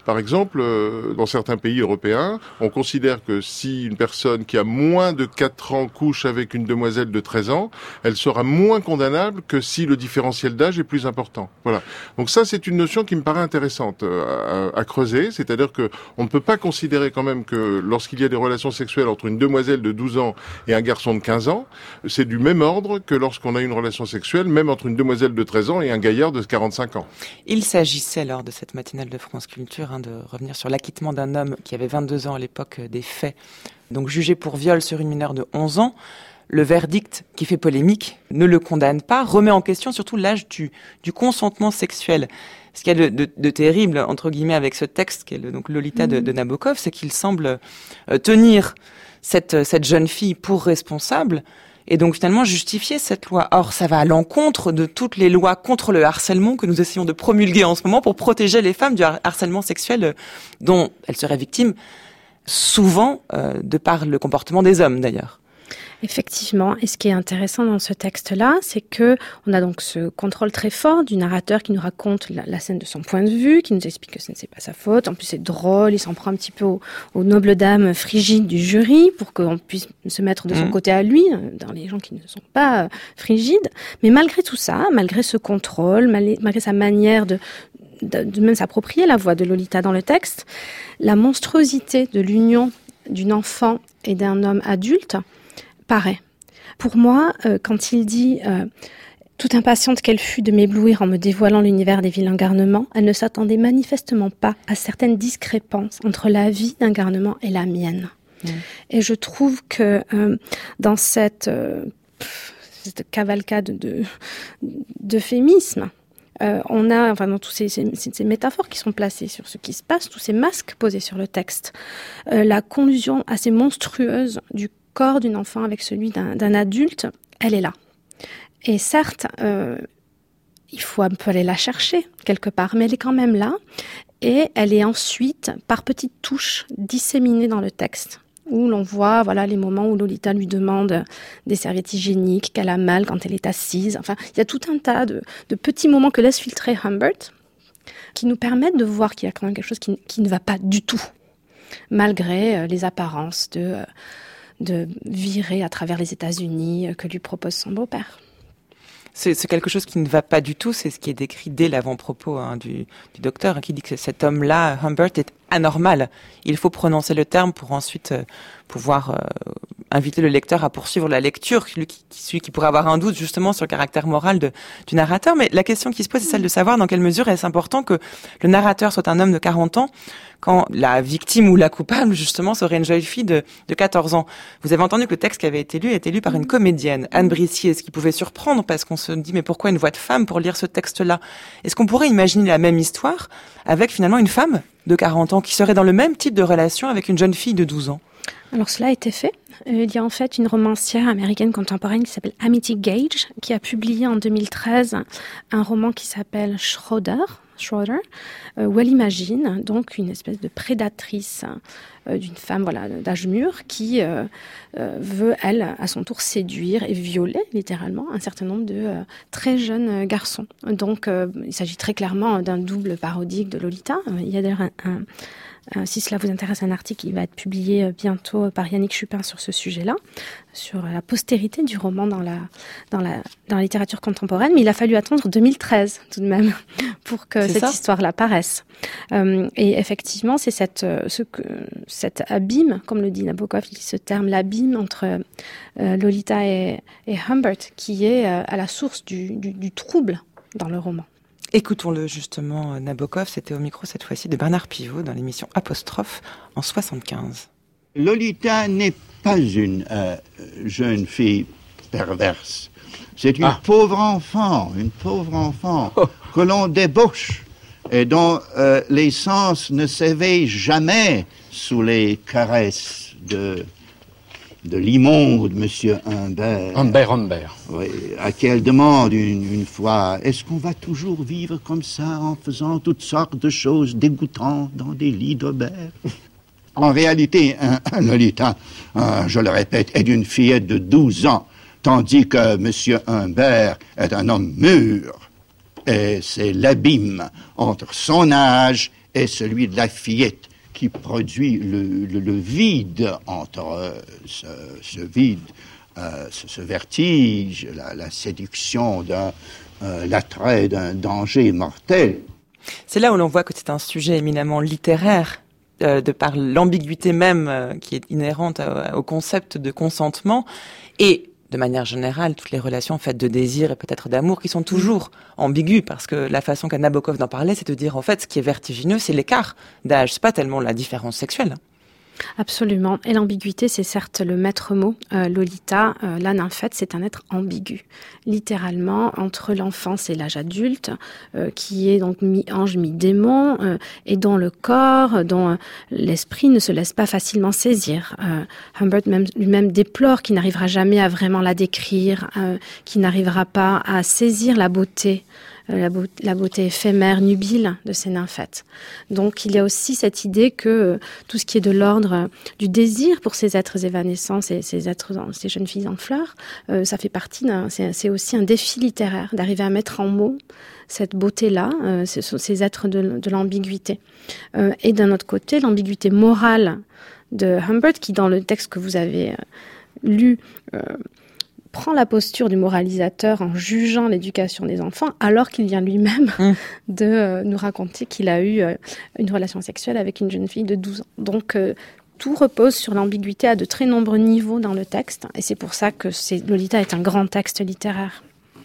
Par exemple, dans certains pays européens, on considère que si une personne qui a moins de 4 ans couche avec une demoiselle de 13 ans, elle sera moins condamnable que si le différentiel d'âge est plus important. Voilà. Donc ça, c'est une notion qui me paraît intéressante à creuser, c'est-à-dire que on ne peut pas considérer quand même que lorsqu'il y a des relations sexuelles entre une demoiselle de 12 ans et un garçon de 15 ans, c'est du même ordre que lorsqu'on a une relation sexuelle, même entre une demoiselle de 13 ans et un gaillard de 45 ans. Il s'agissait lors de cette matinale de France Culture de revenir sur l'acquittement d'un homme qui avait 22 ans à l'époque des faits, donc jugé pour viol sur une mineure de 11 ans. Le verdict qui fait polémique ne le condamne pas, remet en question surtout l'âge du consentement sexuel. Ce qu'il y a de terrible, entre guillemets, avec ce texte, qui est donc Lolita de Nabokov, c'est qu'il semble tenir cette jeune fille pour responsable, et donc finalement justifier cette loi. Or, ça va à l'encontre de toutes les lois contre le harcèlement que nous essayons de promulguer en ce moment pour protéger les femmes du harcèlement sexuel dont elles seraient victimes, souvent de par le comportement des hommes d'ailleurs. Effectivement, et ce qui est intéressant dans ce texte-là, c'est que on a donc ce contrôle très fort du narrateur qui nous raconte la scène de son point de vue, qui nous explique que ce n'est pas sa faute. En plus, c'est drôle, il s'en prend un petit peu aux nobles dames frigides du jury pour qu'on puisse se mettre de son côté à lui, dans les gens qui ne sont pas frigides. Mais malgré tout ça, malgré ce contrôle, malgré sa manière de même s'approprier la voix de Lolita dans le texte, la monstruosité de l'union d'une enfant et d'un homme adulte paraît. Pour moi, quand il dit toute impatiente qu'elle fut de m'éblouir en me dévoilant l'univers des vilains garnements, elle ne s'attendait manifestement pas à certaines discrépances entre la vie d'un garnement et la mienne. Et je trouve que dans cette cavalcade d'euphémismes, on a, enfin, dans tous ces métaphores qui sont placées sur ce qui se passe, tous ces masques posés sur le texte, la collusion assez monstrueuse du corps d'une enfant avec celui d'un adulte, elle est là. Et certes, il faut un peu aller la chercher quelque part, mais elle est quand même là. Et elle est ensuite, par petites touches, disséminée dans le texte, où l'on voit les moments où Lolita lui demande des serviettes hygiéniques, qu'elle a mal quand elle est assise. Enfin, il y a tout un tas de petits moments que laisse filtrer Humbert, qui nous permettent de voir qu'il y a quand même quelque chose qui ne va pas du tout, malgré les apparences de virer à travers les États-Unis que lui propose son beau-père. C'est quelque chose qui ne va pas du tout, c'est ce qui est décrit dès l'avant-propos du docteur, qui dit que cet homme-là, Humbert, est anormal. Il faut prononcer le terme pour ensuite pouvoir inviter le lecteur à poursuivre la lecture, celui qui pourrait avoir un doute justement sur le caractère moral du narrateur. Mais la question qui se pose, c'est celle de savoir dans quelle mesure est-ce important que le narrateur soit un homme de 40 ans quand la victime ou la coupable, justement, serait une jeune fille de 14 ans. Vous avez entendu que le texte qui avait été lu a été lu par une comédienne, Anne Brissier, ce qui pouvait surprendre parce qu'on se dit mais pourquoi une voix de femme pour lire ce texte-là? Est-ce qu'on pourrait imaginer la même histoire avec finalement une femme de 40 ans qui serait dans le même type de relation avec une jeune fille de 12 ans? Alors cela a été fait. Il y a en fait une romancière américaine contemporaine qui s'appelle Amity Gage, qui a publié en 2013 un roman qui s'appelle Schroeder, où elle imagine donc une espèce de prédatrice d'une femme d'âge mûr qui veut, elle, à son tour séduire et violer littéralement un certain nombre de très jeunes garçons. Donc il s'agit très clairement d'un double parodique de Lolita. Il y a d'ailleurs si cela vous intéresse, un article qui va être publié bientôt par Yannick Chupin sur ce sujet-là, sur la postérité du roman dans la littérature contemporaine. Mais il a fallu attendre 2013 tout de même pour que cette histoire-là paraisse. Et effectivement, c'est cet abîme, comme le dit Nabokov, il dit ce terme, l'abîme entre Lolita et Humbert, qui est à la source du trouble dans le roman. Écoutons-le justement, Nabokov, c'était au micro cette fois-ci de Bernard Pivot dans l'émission Apostrophe en 75. Lolita n'est pas une jeune fille perverse. C'est une pauvre enfant que l'on débauche et dont les sens ne s'éveillent jamais sous les caresses de l'immonde Monsieur Humbert. Humbert. Oui, à qui elle demande une fois, est-ce qu'on va toujours vivre comme ça en faisant toutes sortes de choses dégoûtantes dans des lits d'Aubert? En réalité, Lolita, je le répète, est d'une fillette de 12 ans, tandis que Monsieur Humbert est un homme mûr. Et c'est l'abîme entre son âge est celui de la fillette, qui produit le vide entre ce vide, ce vertige, la séduction l'attrait d'un danger mortel. C'est là où l'on voit que c'est un sujet éminemment littéraire, de par l'ambiguïté même qui est inhérente au concept de consentement, et de manière générale, toutes les relations faites de désir et peut-être d'amour qui sont toujours ambiguës, parce que la façon qu'a Nabokov d'en parler, c'est de dire en fait ce qui est vertigineux, c'est l'écart d'âge, c'est pas tellement la différence sexuelle. Absolument. Et l'ambiguïté, c'est certes le maître mot. Lolita, la nymphette, c'est un être ambigu. Littéralement, entre l'enfance et l'âge adulte, qui est donc mi-ange, mi-démon, et dont le corps, dont l'esprit ne se laisse pas facilement saisir. Humbert lui-même déplore qu'il n'arrivera jamais à vraiment la décrire, qu'il n'arrivera pas à saisir la beauté éphémère, nubile de ces nymphètes. Donc il y a aussi cette idée que tout ce qui est de l'ordre du désir pour ces êtres évanescents, ces jeunes filles en fleurs, ça fait partie c'est aussi un défi littéraire d'arriver à mettre en mots cette beauté-là, ces êtres de l'ambiguïté. Et d'un autre côté, l'ambiguïté morale de Humbert, qui dans le texte que vous avez lu prend la posture du moralisateur en jugeant l'éducation des enfants, alors qu'il vient lui-même de nous raconter qu'il a eu une relation sexuelle avec une jeune fille de 12 ans. Donc, tout repose sur l'ambiguïté à de très nombreux niveaux dans le texte, et c'est pour ça que Lolita est un grand texte littéraire.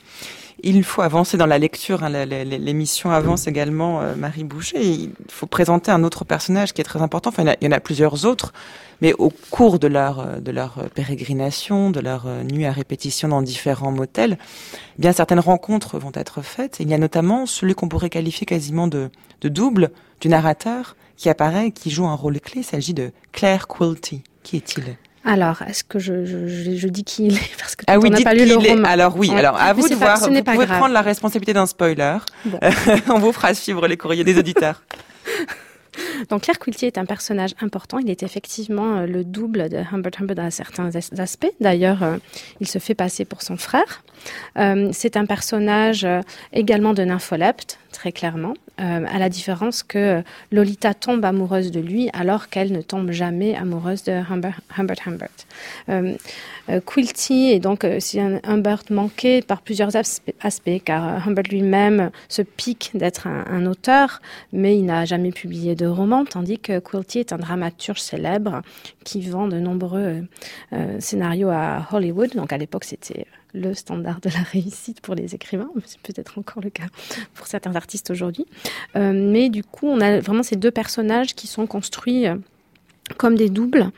Il faut avancer dans la lecture, l'émission avance également, Marie Boucher. Il faut présenter un autre personnage qui est très important. Enfin, il y en a plusieurs autres, mais au cours de leur pérégrination, de leur nuit à répétition dans différents motels, eh bien certaines rencontres vont être faites. Il y a notamment celui qu'on pourrait qualifier quasiment de double du narrateur qui apparaît et qui joue un rôle clé. Il s'agit de Claire Quilty. Qui est-il ? Alors, est-ce que je dis qui il est parce que on n'a pas lu le roman. Alors oui, alors à vous de voir. Vous pouvez prendre la responsabilité d'un spoiler. Bon. On vous fera suivre les courriers des auditeurs. Donc Claire Quilty est un personnage important. Il est effectivement le double de Humbert à certains aspects. D'ailleurs, il se fait passer pour son frère. C'est un personnage également de nympholepte, très clairement, à la différence que Lolita tombe amoureuse de lui alors qu'elle ne tombe jamais amoureuse de Humbert. Quilty est donc c'est un Humbert manqué par plusieurs aspects, car Humbert lui-même se pique d'être un auteur, mais il n'a jamais publié de roman, tandis que Quilty est un dramaturge célèbre qui vend de nombreux scénarios à Hollywood. Donc à l'époque, c'était le standard de la réussite pour les écrivains, c'est peut-être encore le cas pour certains artistes aujourd'hui. Mais du coup, on a vraiment ces deux personnages qui sont construits comme des doubles.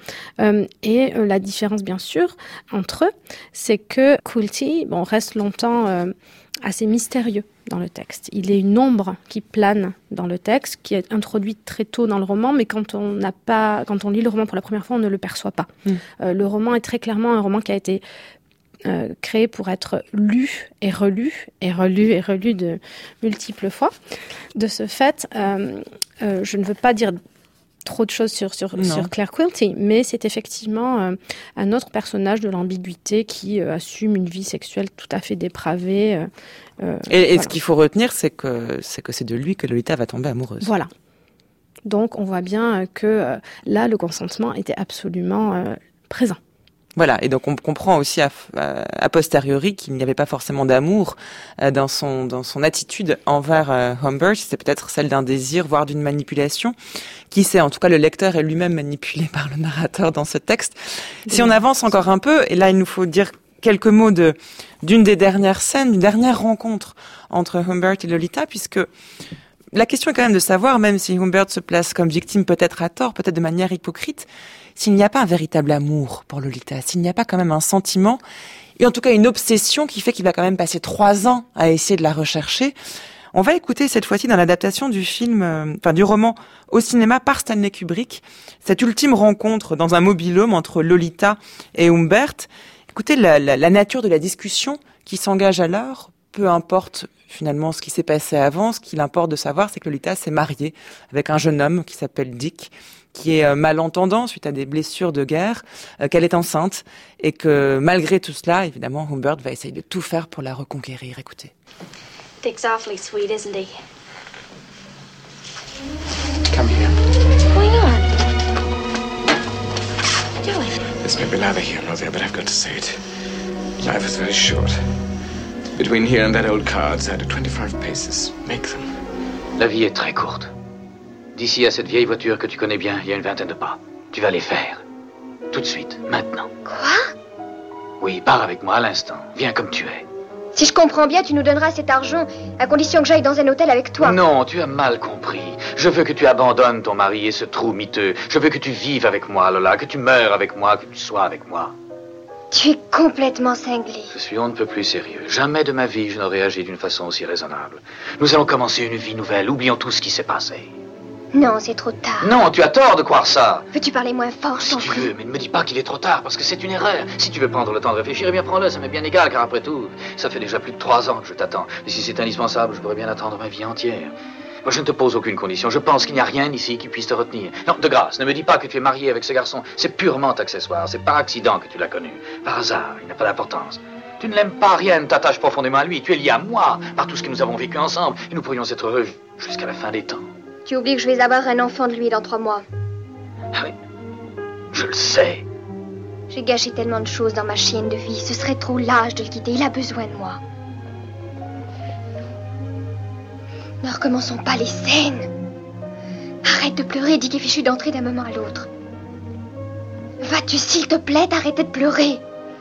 Et la différence, bien sûr, entre eux, c'est que Quilty reste longtemps assez mystérieux dans le texte. Il est une ombre qui plane dans le texte, qui est introduite très tôt dans le roman, mais quand on lit le roman pour la première fois, on ne le perçoit pas. Le roman est très clairement un roman qui a été créé pour être lu et relu de multiples fois. De ce fait, je ne veux pas dire trop de choses sur Claire Quilty, mais c'est effectivement un autre personnage de l'ambiguïté qui assume une vie sexuelle tout à fait dépravée. Et voilà. Ce qu'il faut retenir, c'est que c'est de lui que Lolita va tomber amoureuse. Voilà. Donc on voit bien que là, le consentement était absolument présent. Voilà, et donc on comprend aussi a posteriori qu'il n'y avait pas forcément d'amour dans son attitude envers Humbert. C'est peut-être celle d'un désir, voire d'une manipulation. Qui sait, en tout cas le lecteur est lui-même manipulé par le narrateur dans ce texte. Si on avance encore un peu, et là il nous faut dire quelques mots d'une des dernières scènes, d'une dernière rencontre entre Humbert et Lolita, puisque la question est quand même de savoir, même si Humbert se place comme victime peut-être à tort, peut-être de manière hypocrite, s'il n'y a pas un véritable amour pour Lolita, s'il n'y a pas quand même un sentiment, et en tout cas une obsession qui fait qu'il va quand même passer 3 ans à essayer de la rechercher. On va écouter cette fois-ci dans l'adaptation du du roman au cinéma par Stanley Kubrick, cette ultime rencontre dans un mobil-home entre Lolita et Humbert. Écoutez la nature de la discussion qui s'engage alors, peu importe finalement ce qui s'est passé avant, ce qu'il importe de savoir, c'est que Lolita s'est mariée avec un jeune homme qui s'appelle Dick, qui est malentendant suite à des blessures de guerre, qu'elle est enceinte, et que malgré tout cela, évidemment, Humbert va essayer de tout faire pour la reconquérir. Écoutez. Dick's awfully sweet, isn't he? This may be neither here nor there, but I've got to say it. Life is very short. Between here and that old car outside are 25 paces. Make them. La vie est très courte. D'ici à cette vieille voiture que tu connais bien, il y a une 20aine de pas. Tu vas les faire. Tout de suite, maintenant. Quoi? Oui, pars avec moi à l'instant. Viens comme tu es. Si je comprends bien, tu nous donneras cet argent, à condition que j'aille dans un hôtel avec toi. Non, tu as mal compris. Je veux que tu abandonnes ton mari et ce trou miteux. Je veux que tu vives avec moi, Lola, que tu meures avec moi, que tu sois avec moi. Tu es complètement cinglé. Je suis on ne peut plus sérieux. Jamais de ma vie je n'aurais agi d'une façon aussi raisonnable. Nous allons commencer une vie nouvelle. Oublions tout ce qui s'est passé. Non, c'est trop tard. Non, tu as tort de croire ça. Peux-tu parler moins fort, si tu veux, mais ne me dis pas qu'il est trop tard, parce que c'est une erreur. Si tu veux prendre le temps de réfléchir, eh bien prends-le, ça m'est bien égal, car après tout, ça fait déjà plus de 3 ans que je t'attends. Et si c'est indispensable, je pourrais bien attendre ma vie entière. Moi, je ne te pose aucune condition. Je pense qu'il n'y a rien ici qui puisse te retenir. Non, de grâce, ne me dis pas que tu es marié avec ce garçon. C'est purement accessoire. C'est par accident que tu l'as connu. Par hasard, il n'a pas d'importance. Tu ne l'aimes pas, rien ne t'attache profondément à lui. Tu es lié à moi, par tout ce que nous avons vécu ensemble. Et nous pourrions être heureux jusqu'à la fin des temps. Tu oublies que je vais avoir un enfant de lui dans 3 mois. Ah oui, je le sais. J'ai gâché tellement de choses dans ma chienne de vie. Ce serait trop lâche de le quitter. Il a besoin de moi. Ne recommençons pas les scènes. Arrête de pleurer, dis qu'il est fichu d'entrer d'un moment à l'autre. Vas-tu, s'il te plaît, t'arrêter de pleurer.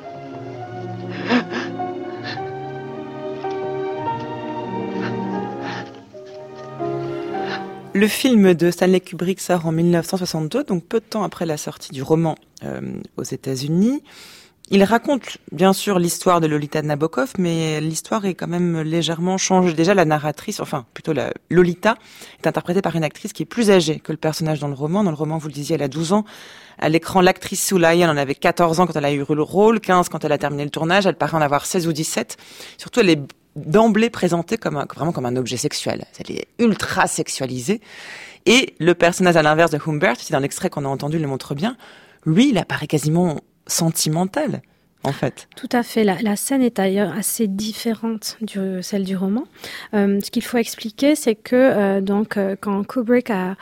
Le film de Stanley Kubrick sort en 1962, donc peu de temps après la sortie du roman aux États-Unis. Il raconte bien sûr l'histoire de Lolita de Nabokov, mais l'histoire est quand même légèrement changée. Déjà, la narratrice, enfin plutôt la Lolita, est interprétée par une actrice qui est plus âgée que le personnage dans le roman. Dans le roman, vous le disiez, elle a 12 ans. À l'écran, l'actrice Sue Lyon en avait 14 ans quand elle a eu le rôle, 15 quand elle a terminé le tournage. Elle paraît en avoir 16 ou 17. Surtout, elle est d'emblée présentée vraiment comme un objet sexuel. Elle est ultra sexualisée. Et le personnage à l'inverse de Humbert, c'est dans l'extrait qu'on a entendu, le montre bien, lui, il apparaît quasiment sentimental, en fait. Tout à fait. La scène est d'ailleurs assez différente de celle du roman. Ce qu'il faut expliquer, c'est que quand Kubrick a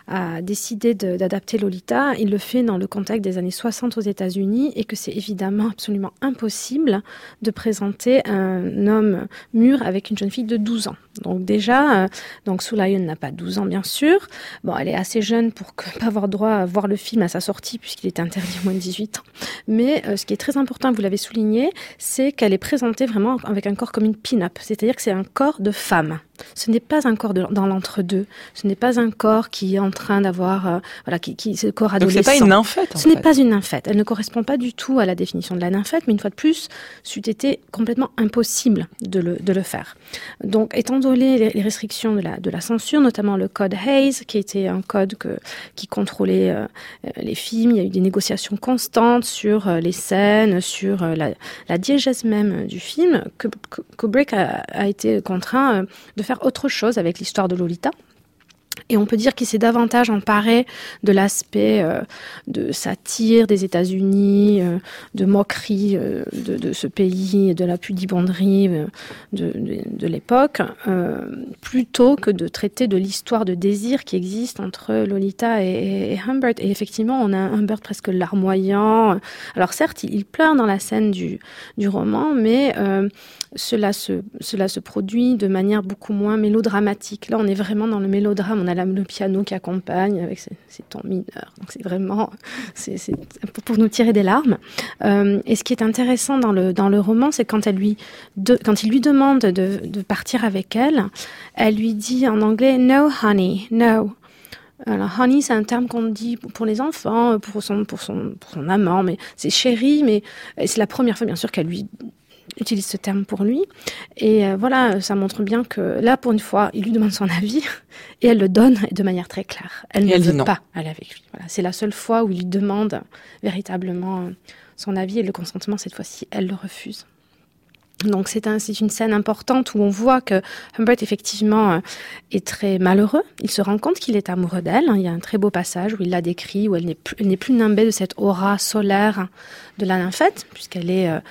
décidé d'adapter Lolita, il le fait dans le contexte des années 60 aux États-Unis et que c'est évidemment absolument impossible de présenter un homme mûr avec une jeune fille de 12 ans. Donc déjà, Sue Lyon n'a pas 12 ans bien sûr. Bon, elle est assez jeune pour pas avoir droit à voir le film à sa sortie puisqu'il est interdit moins de 18 ans. Mais ce qui est très important, vous l'avez souligné, c'est qu'elle est présentée vraiment avec un corps comme une pin-up. C'est-à-dire que c'est un corps de femme. Ce n'est pas un corps dans l'entre-deux. Ce n'est pas un corps qui est en train d'avoir, ce corps adolescent. Donc c'est pas une nymphette, Ce n'est pas une nymphette. Elle ne correspond pas du tout à la définition de la nymphette, mais une fois de plus, c'eût été complètement impossible de le faire. Donc, étant donné les restrictions de la censure, notamment le code Hays, qui était un code qui contrôlait les films, il y a eu des négociations constantes sur les scènes, sur la diégèse même du film, que Kubrick a été contraint de faire autre chose avec l'histoire de Lolita. Et on peut dire qu'il s'est davantage emparé de l'aspect de satire des États-Unis, de moquerie de ce pays, de la pudibonderie de l'époque, plutôt que de traiter de l'histoire de désir qui existe entre Lolita et Humbert. Et effectivement, on a Humbert presque larmoyant. Alors certes, il pleure dans la scène du roman, mais cela se produit de manière beaucoup moins mélodramatique. Là, on est vraiment dans le mélodrame. On a le piano qui accompagne avec ses tons mineurs. Donc c'est vraiment c'est pour nous tirer des larmes. Et ce qui est intéressant dans le roman, c'est quand il lui demande de partir avec elle, elle lui dit en anglais « No, honey, no ». Alors, honey, c'est un terme qu'on dit pour les enfants, pour son amant, mais c'est chéri, mais c'est la première fois, bien sûr, qu'elle lui utilise ce terme pour lui. Et voilà, ça montre bien que là, pour une fois, il lui demande son avis et elle le donne de manière très claire. Elle ne veut pas aller avec lui. Voilà, c'est la seule fois où il lui demande véritablement son avis et le consentement. Cette fois-ci, elle le refuse. Donc c'est une scène importante où on voit que Humbert effectivement est très malheureux. Il se rend compte qu'il est amoureux d'elle. Il y a un très beau passage où il la décrit, où elle n'est plus nimbée de cette aura solaire de la nymphette, puisqu'elle est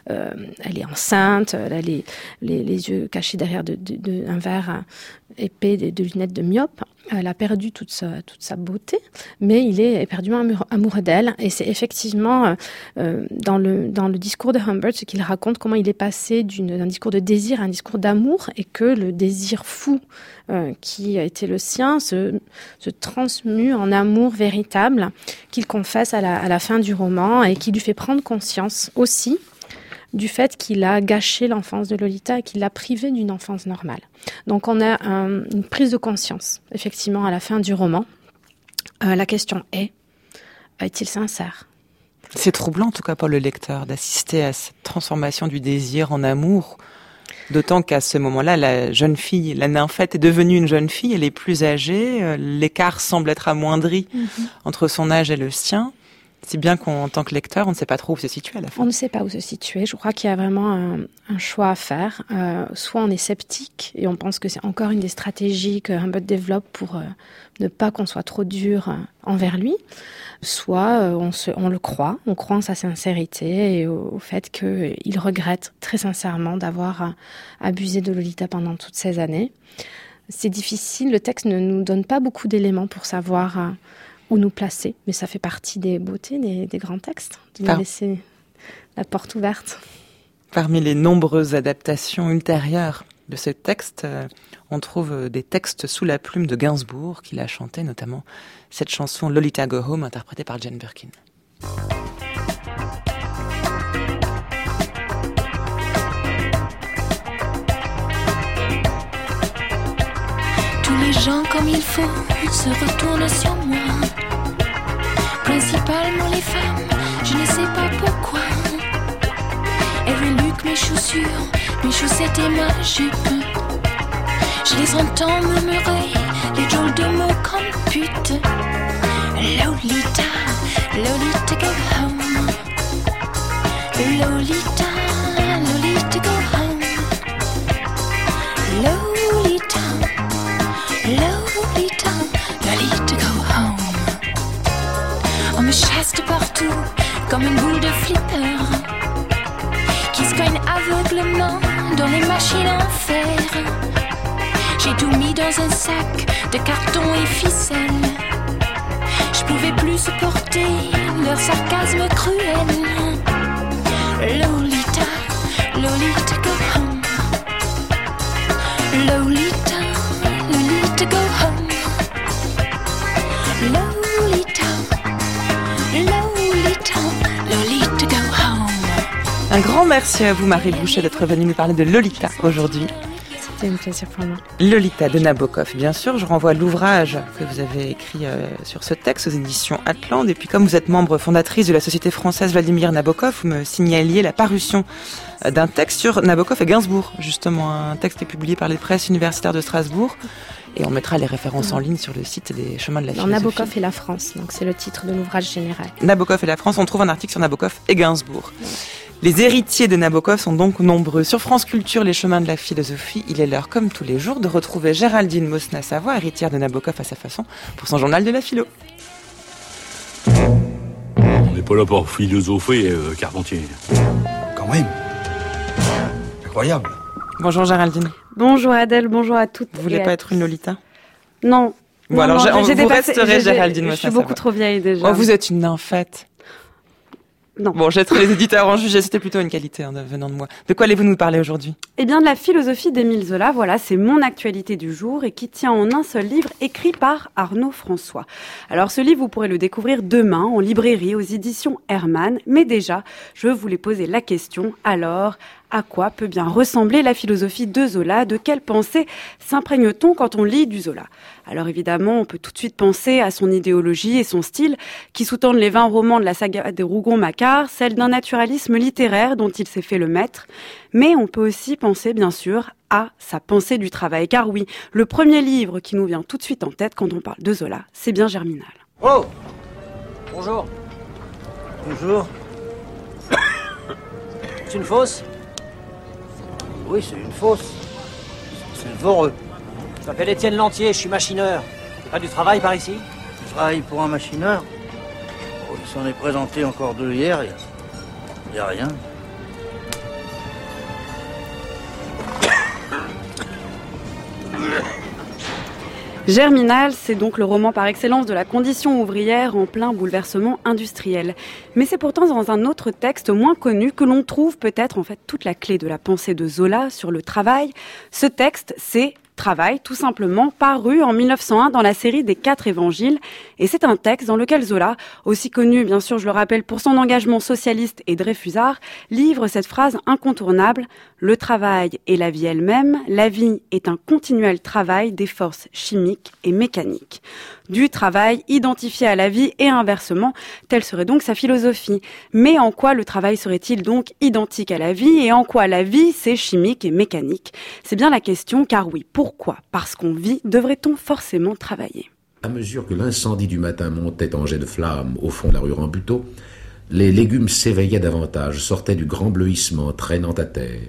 elle est enceinte, elle a les yeux cachés derrière un verre épais, de lunettes de myope. Elle a perdu toute sa beauté, mais il est éperdument amoureux d'elle. Et c'est effectivement dans le discours de Humbert ce qu'il raconte, comment il est passé d'un discours de désir à un discours d'amour, et que le désir fou qui a été le sien se transmue en amour véritable, qu'il confesse à la fin du roman, et qui lui fait prendre conscience aussi du fait qu'il a gâché l'enfance de Lolita et qu'il l'a privée d'une enfance normale. Donc on a une prise de conscience, effectivement, à la fin du roman. La question est-il sincère ? C'est troublant, en tout cas pour le lecteur, d'assister à cette transformation du désir en amour. D'autant qu'à ce moment-là, la jeune fille, la nymphette, est devenue une jeune fille, elle est plus âgée, l'écart semble être amoindri entre son âge et le sien. Si bien qu'en tant que lecteur, on ne sait pas trop où se situer à la fin. On ne sait pas où se situer. Je crois qu'il y a vraiment un choix à faire. Soit on est sceptique et on pense que c'est encore une des stratégies que Humbert développe pour ne pas qu'on soit trop dur envers lui. Soit on le croit, on croit en sa sincérité et au fait qu'il regrette très sincèrement d'avoir abusé de Lolita pendant toutes ces années. C'est difficile, le texte ne nous donne pas beaucoup d'éléments pour savoir où nous placer, mais ça fait partie des beautés des grands textes, de nous laisser la porte ouverte. Parmi les nombreuses adaptations ultérieures de ce texte, on trouve des textes sous la plume de Gainsbourg, qu'il a chanté notamment cette chanson Lolita Go Home, interprétée par Jane Birkin. Tous les gens comme il faut se retournent sur moi. Principalement les femmes, je ne sais pas pourquoi. Elles reluquent mes chaussures, mes chaussettes et ma jupe. Je les entends murmurer les drôles de mots comme pute. Lolita, Lolita go home. Lolita, Lolita go home. Lolita, Lolita, Lolita go home. On me chasse de partout comme une boule de flipper qui se cogne aveuglement dans les machines en fer. J'ai tout mis dans un sac de carton et ficelle. Je pouvais plus supporter leur sarcasme cruel. Lolita, Lolita go home. Lolita, Lolita go home. Lolita, Lolita, Lolita go home. Un grand merci à vous, Marie Boucher, d'être venue nous parler de Lolita aujourd'hui. C'était un plaisir pour moi. Lolita de Nabokov, bien sûr. Je renvoie à l'ouvrage que vous avez écrit sur ce texte aux éditions Atland. Et puis, comme vous êtes membre fondatrice de la Société française Vladimir Nabokov, vous me signaliez la parution d'un texte sur Nabokov et Gainsbourg. Justement, un texte est publié par les presses universitaires de Strasbourg. Et on mettra les références en ligne sur le site des Chemins de la Philosophie. Nabokov et la France, donc c'est le titre de l'ouvrage général. Nabokov et la France, on trouve un article sur Nabokov et Gainsbourg. Les héritiers de Nabokov sont donc nombreux. Sur France Culture, les Chemins de la Philosophie, il est l'heure, comme tous les jours, de retrouver Géraldine Mosna-Savoie, héritière de Nabokov à sa façon, pour son journal de la philo. On n'est pas là pour philosopher, Carpentier. Quand même. Incroyable. Bonjour Géraldine. Bonjour Adèle, bonjour à toutes. Vous voulez pas être une Lolita ? Non. Bon, alors vous resterez Géraldine Mosna-Savoie. Je suis beaucoup trop vieille déjà. Oh, vous êtes une nymphette. Non. Bon, je laisserai les éditeurs en juger, c'était plutôt une qualité venant de moi. De quoi allez-vous nous parler aujourd'hui ? Eh bien, de la philosophie d'Émile Zola, voilà, c'est mon actualité du jour et qui tient en un seul livre écrit par Arnaud François. Alors, ce livre, vous pourrez le découvrir demain en librairie aux éditions Hermann. Mais déjà, je voulais poser la question, alors, à quoi peut bien ressembler la philosophie de Zola ? De quelle pensée s'imprègne-t-on quand on lit du Zola ? Alors évidemment, on peut tout de suite penser à son idéologie et son style, qui sous-tendent les 20 romans de la saga des Rougon-Macquart, celle d'un naturalisme littéraire dont il s'est fait le maître. Mais on peut aussi penser, bien sûr, à sa pensée du travail. Car oui, le premier livre qui nous vient tout de suite en tête quand on parle de Zola, c'est bien Germinal. Oh ! Bonjour. Bonjour. C'est une fosse ? Oui, c'est une fosse. C'est le Voreux. Je m'appelle Étienne Lantier, je suis machineur. C'est pas du travail par ici ? Je travaille pour un machineur. Oh, il s'en est présenté encore 2 hier. Il n'y a rien. Germinal, c'est donc le roman par excellence de la condition ouvrière en plein bouleversement industriel. Mais c'est pourtant dans un autre texte moins connu que l'on trouve peut-être en fait toute la clé de la pensée de Zola sur le travail. Ce texte, c'est Travail, tout simplement, paru en 1901 dans la série des 4 évangiles. Et c'est un texte dans lequel Zola, aussi connu, bien sûr, je le rappelle, pour son engagement socialiste et dreyfusard, livre cette phrase incontournable « Le travail est la vie elle-même, la vie est un continuel travail des forces chimiques et mécaniques. » Du travail identifié à la vie et inversement, telle serait donc sa philosophie. Mais en quoi le travail serait-il donc identique à la vie et en quoi la vie, c'est chimique et mécanique ? C'est bien la question, car oui, pourquoi ? Parce qu'on vit, devrait-on forcément travailler ? À mesure que l'incendie du matin montait en jet de flammes au fond de la rue Rambuteau, les légumes s'éveillaient davantage, sortaient du grand bleuissement, traînant à terre.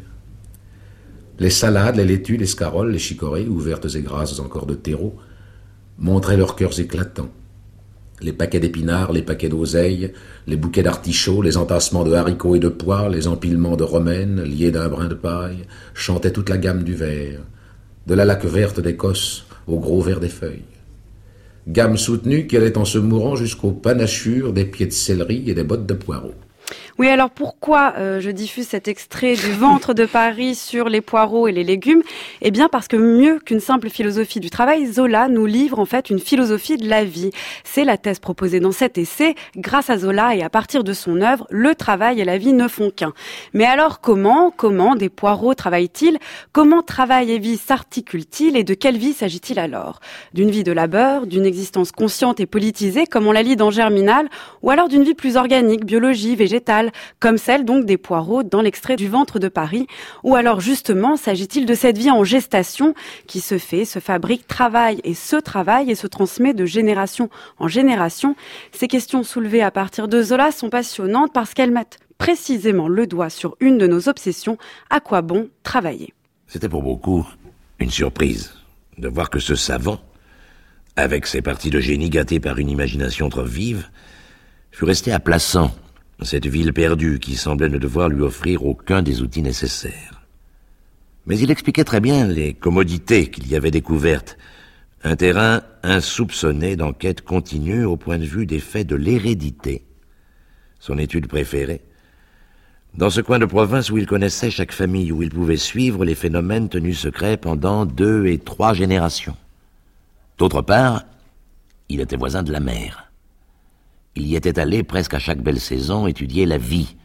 Les salades, les laitues, les scaroles, les chicorées, ouvertes et grasses encore de terreau, montraient leurs cœurs éclatants. Les paquets d'épinards, les paquets d'oseilles, les bouquets d'artichauts, les entassements de haricots et de pois, les empilements de romaines, liés d'un brin de paille, chantaient toute la gamme du vert, de la laque verte d'Écosse au gros vert des feuilles. Gamme soutenue qui allait en se mourant jusqu'aux panachures des pieds de céleri et des bottes de poireaux. Oui, alors pourquoi je diffuse cet extrait du Ventre de Paris sur les poireaux et les légumes ? Eh bien parce que mieux qu'une simple philosophie du travail, Zola nous livre en fait une philosophie de la vie. C'est la thèse proposée dans cet essai. Grâce à Zola et à partir de son œuvre, le travail et la vie ne font qu'un. Mais alors comment des poireaux travaillent-ils ? Comment travail et vie s'articulent-ils et de quelle vie s'agit-il alors ? D'une vie de labeur, d'une existence consciente et politisée comme on la lit dans Germinal, ou alors d'une vie plus organique, biologique, végétale, comme celle donc des poireaux dans l'extrait du Ventre de Paris, ou alors justement s'agit-il de cette vie en gestation qui se fait, se fabrique, travaille et se transmet de génération en génération. Ces questions soulevées à partir de Zola sont passionnantes parce qu'elles mettent précisément le doigt sur une de nos obsessions, à quoi bon travailler ? C'était pour beaucoup une surprise de voir que ce savant, avec ses parties de génie gâtées par une imagination trop vive, fut resté à Plassans, cette ville perdue qui semblait ne devoir lui offrir aucun des outils nécessaires. Mais il expliquait très bien les commodités qu'il y avait découvertes, un terrain insoupçonné d'enquête continue au point de vue des faits de l'hérédité, son étude préférée, dans ce coin de province où il connaissait chaque famille, où il pouvait suivre les phénomènes tenus secrets pendant 2 et 3 générations. D'autre part, il était voisin de la mer. Il y était allé presque à chaque belle saison étudier la vie,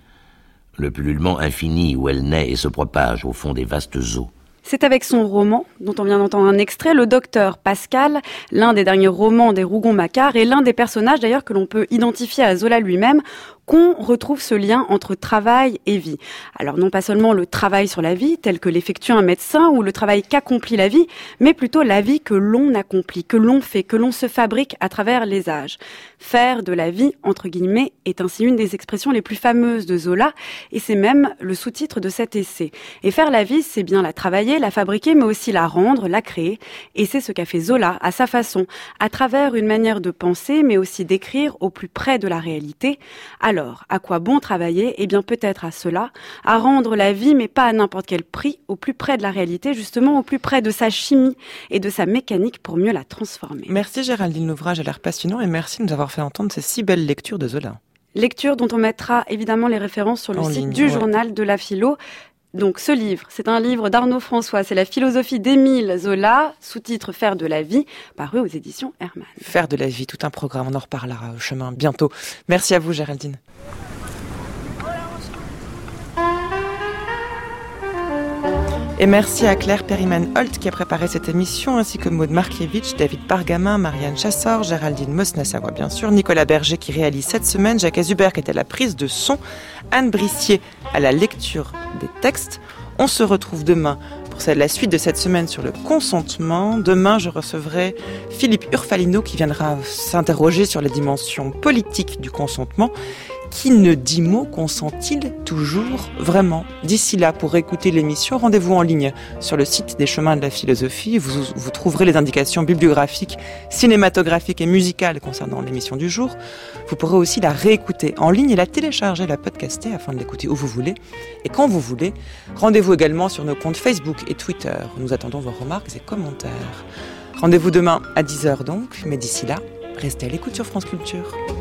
le pullulement infini où elle naît et se propage au fond des vastes eaux. C'est avec son roman, dont on vient d'entendre un extrait, Le Docteur Pascal, l'un des derniers romans des Rougon-Macquart et l'un des personnages d'ailleurs que l'on peut identifier à Zola lui-même, qu'on retrouve ce lien entre travail et vie. Alors non pas seulement le travail sur la vie, tel que l'effectue un médecin, ou le travail qu'accomplit la vie, mais plutôt la vie que l'on accomplit, que l'on fait, que l'on se fabrique à travers les âges. Faire de la vie, entre guillemets, est ainsi une des expressions les plus fameuses de Zola, et c'est même le sous-titre de cet essai. Et faire la vie, c'est bien la travailler, la fabriquer, mais aussi la rendre, la créer, et c'est ce qu'a fait Zola à sa façon, à travers une manière de penser, mais aussi d'écrire au plus près de la réalité. Alors, à quoi bon travailler ? Eh bien, peut-être à cela, à rendre la vie, mais pas à n'importe quel prix, au plus près de la réalité, justement au plus près de sa chimie et de sa mécanique pour mieux la transformer. Merci Géraldine, l'ouvrage a l'air passionnant et merci de nous avoir fait entendre ces si belles lectures de Zola. Lecture dont on mettra évidemment les références sur le site du journal de la philo. Donc ce livre, c'est un livre d'Arnaud François, c'est la philosophie d'Émile Zola, sous-titre Faire de la vie, paru aux éditions Hermann. Faire de la vie, tout un programme, on en reparlera au chemin bientôt. Merci à vous Géraldine. Et merci à Claire Perryman-Holt qui a préparé cette émission, ainsi que Maud Markiewicz, David Pargamin, Marianne Chassor, Géraldine Mosna-Savoie bien sûr, Nicolas Berger qui réalise cette semaine, Jacques Azubert qui était à la prise de son, Anne Brissier à la lecture des textes. On se retrouve demain pour la suite de cette semaine sur le consentement. Demain, je recevrai Philippe Urfalino qui viendra s'interroger sur les dimensions politiques du consentement. Qui ne dit mot consent-il toujours vraiment ? D'ici là, pour écouter l'émission, rendez-vous en ligne sur le site des Chemins de la Philosophie. Vous trouverez les indications bibliographiques, cinématographiques et musicales concernant l'émission du jour. Vous pourrez aussi la réécouter en ligne et la télécharger, la podcaster afin de l'écouter où vous voulez et quand vous voulez. Rendez-vous également sur nos comptes Facebook et Twitter. Nous attendons vos remarques et commentaires. Rendez-vous demain à 10h donc, mais d'ici là, restez à l'écoute sur France Culture.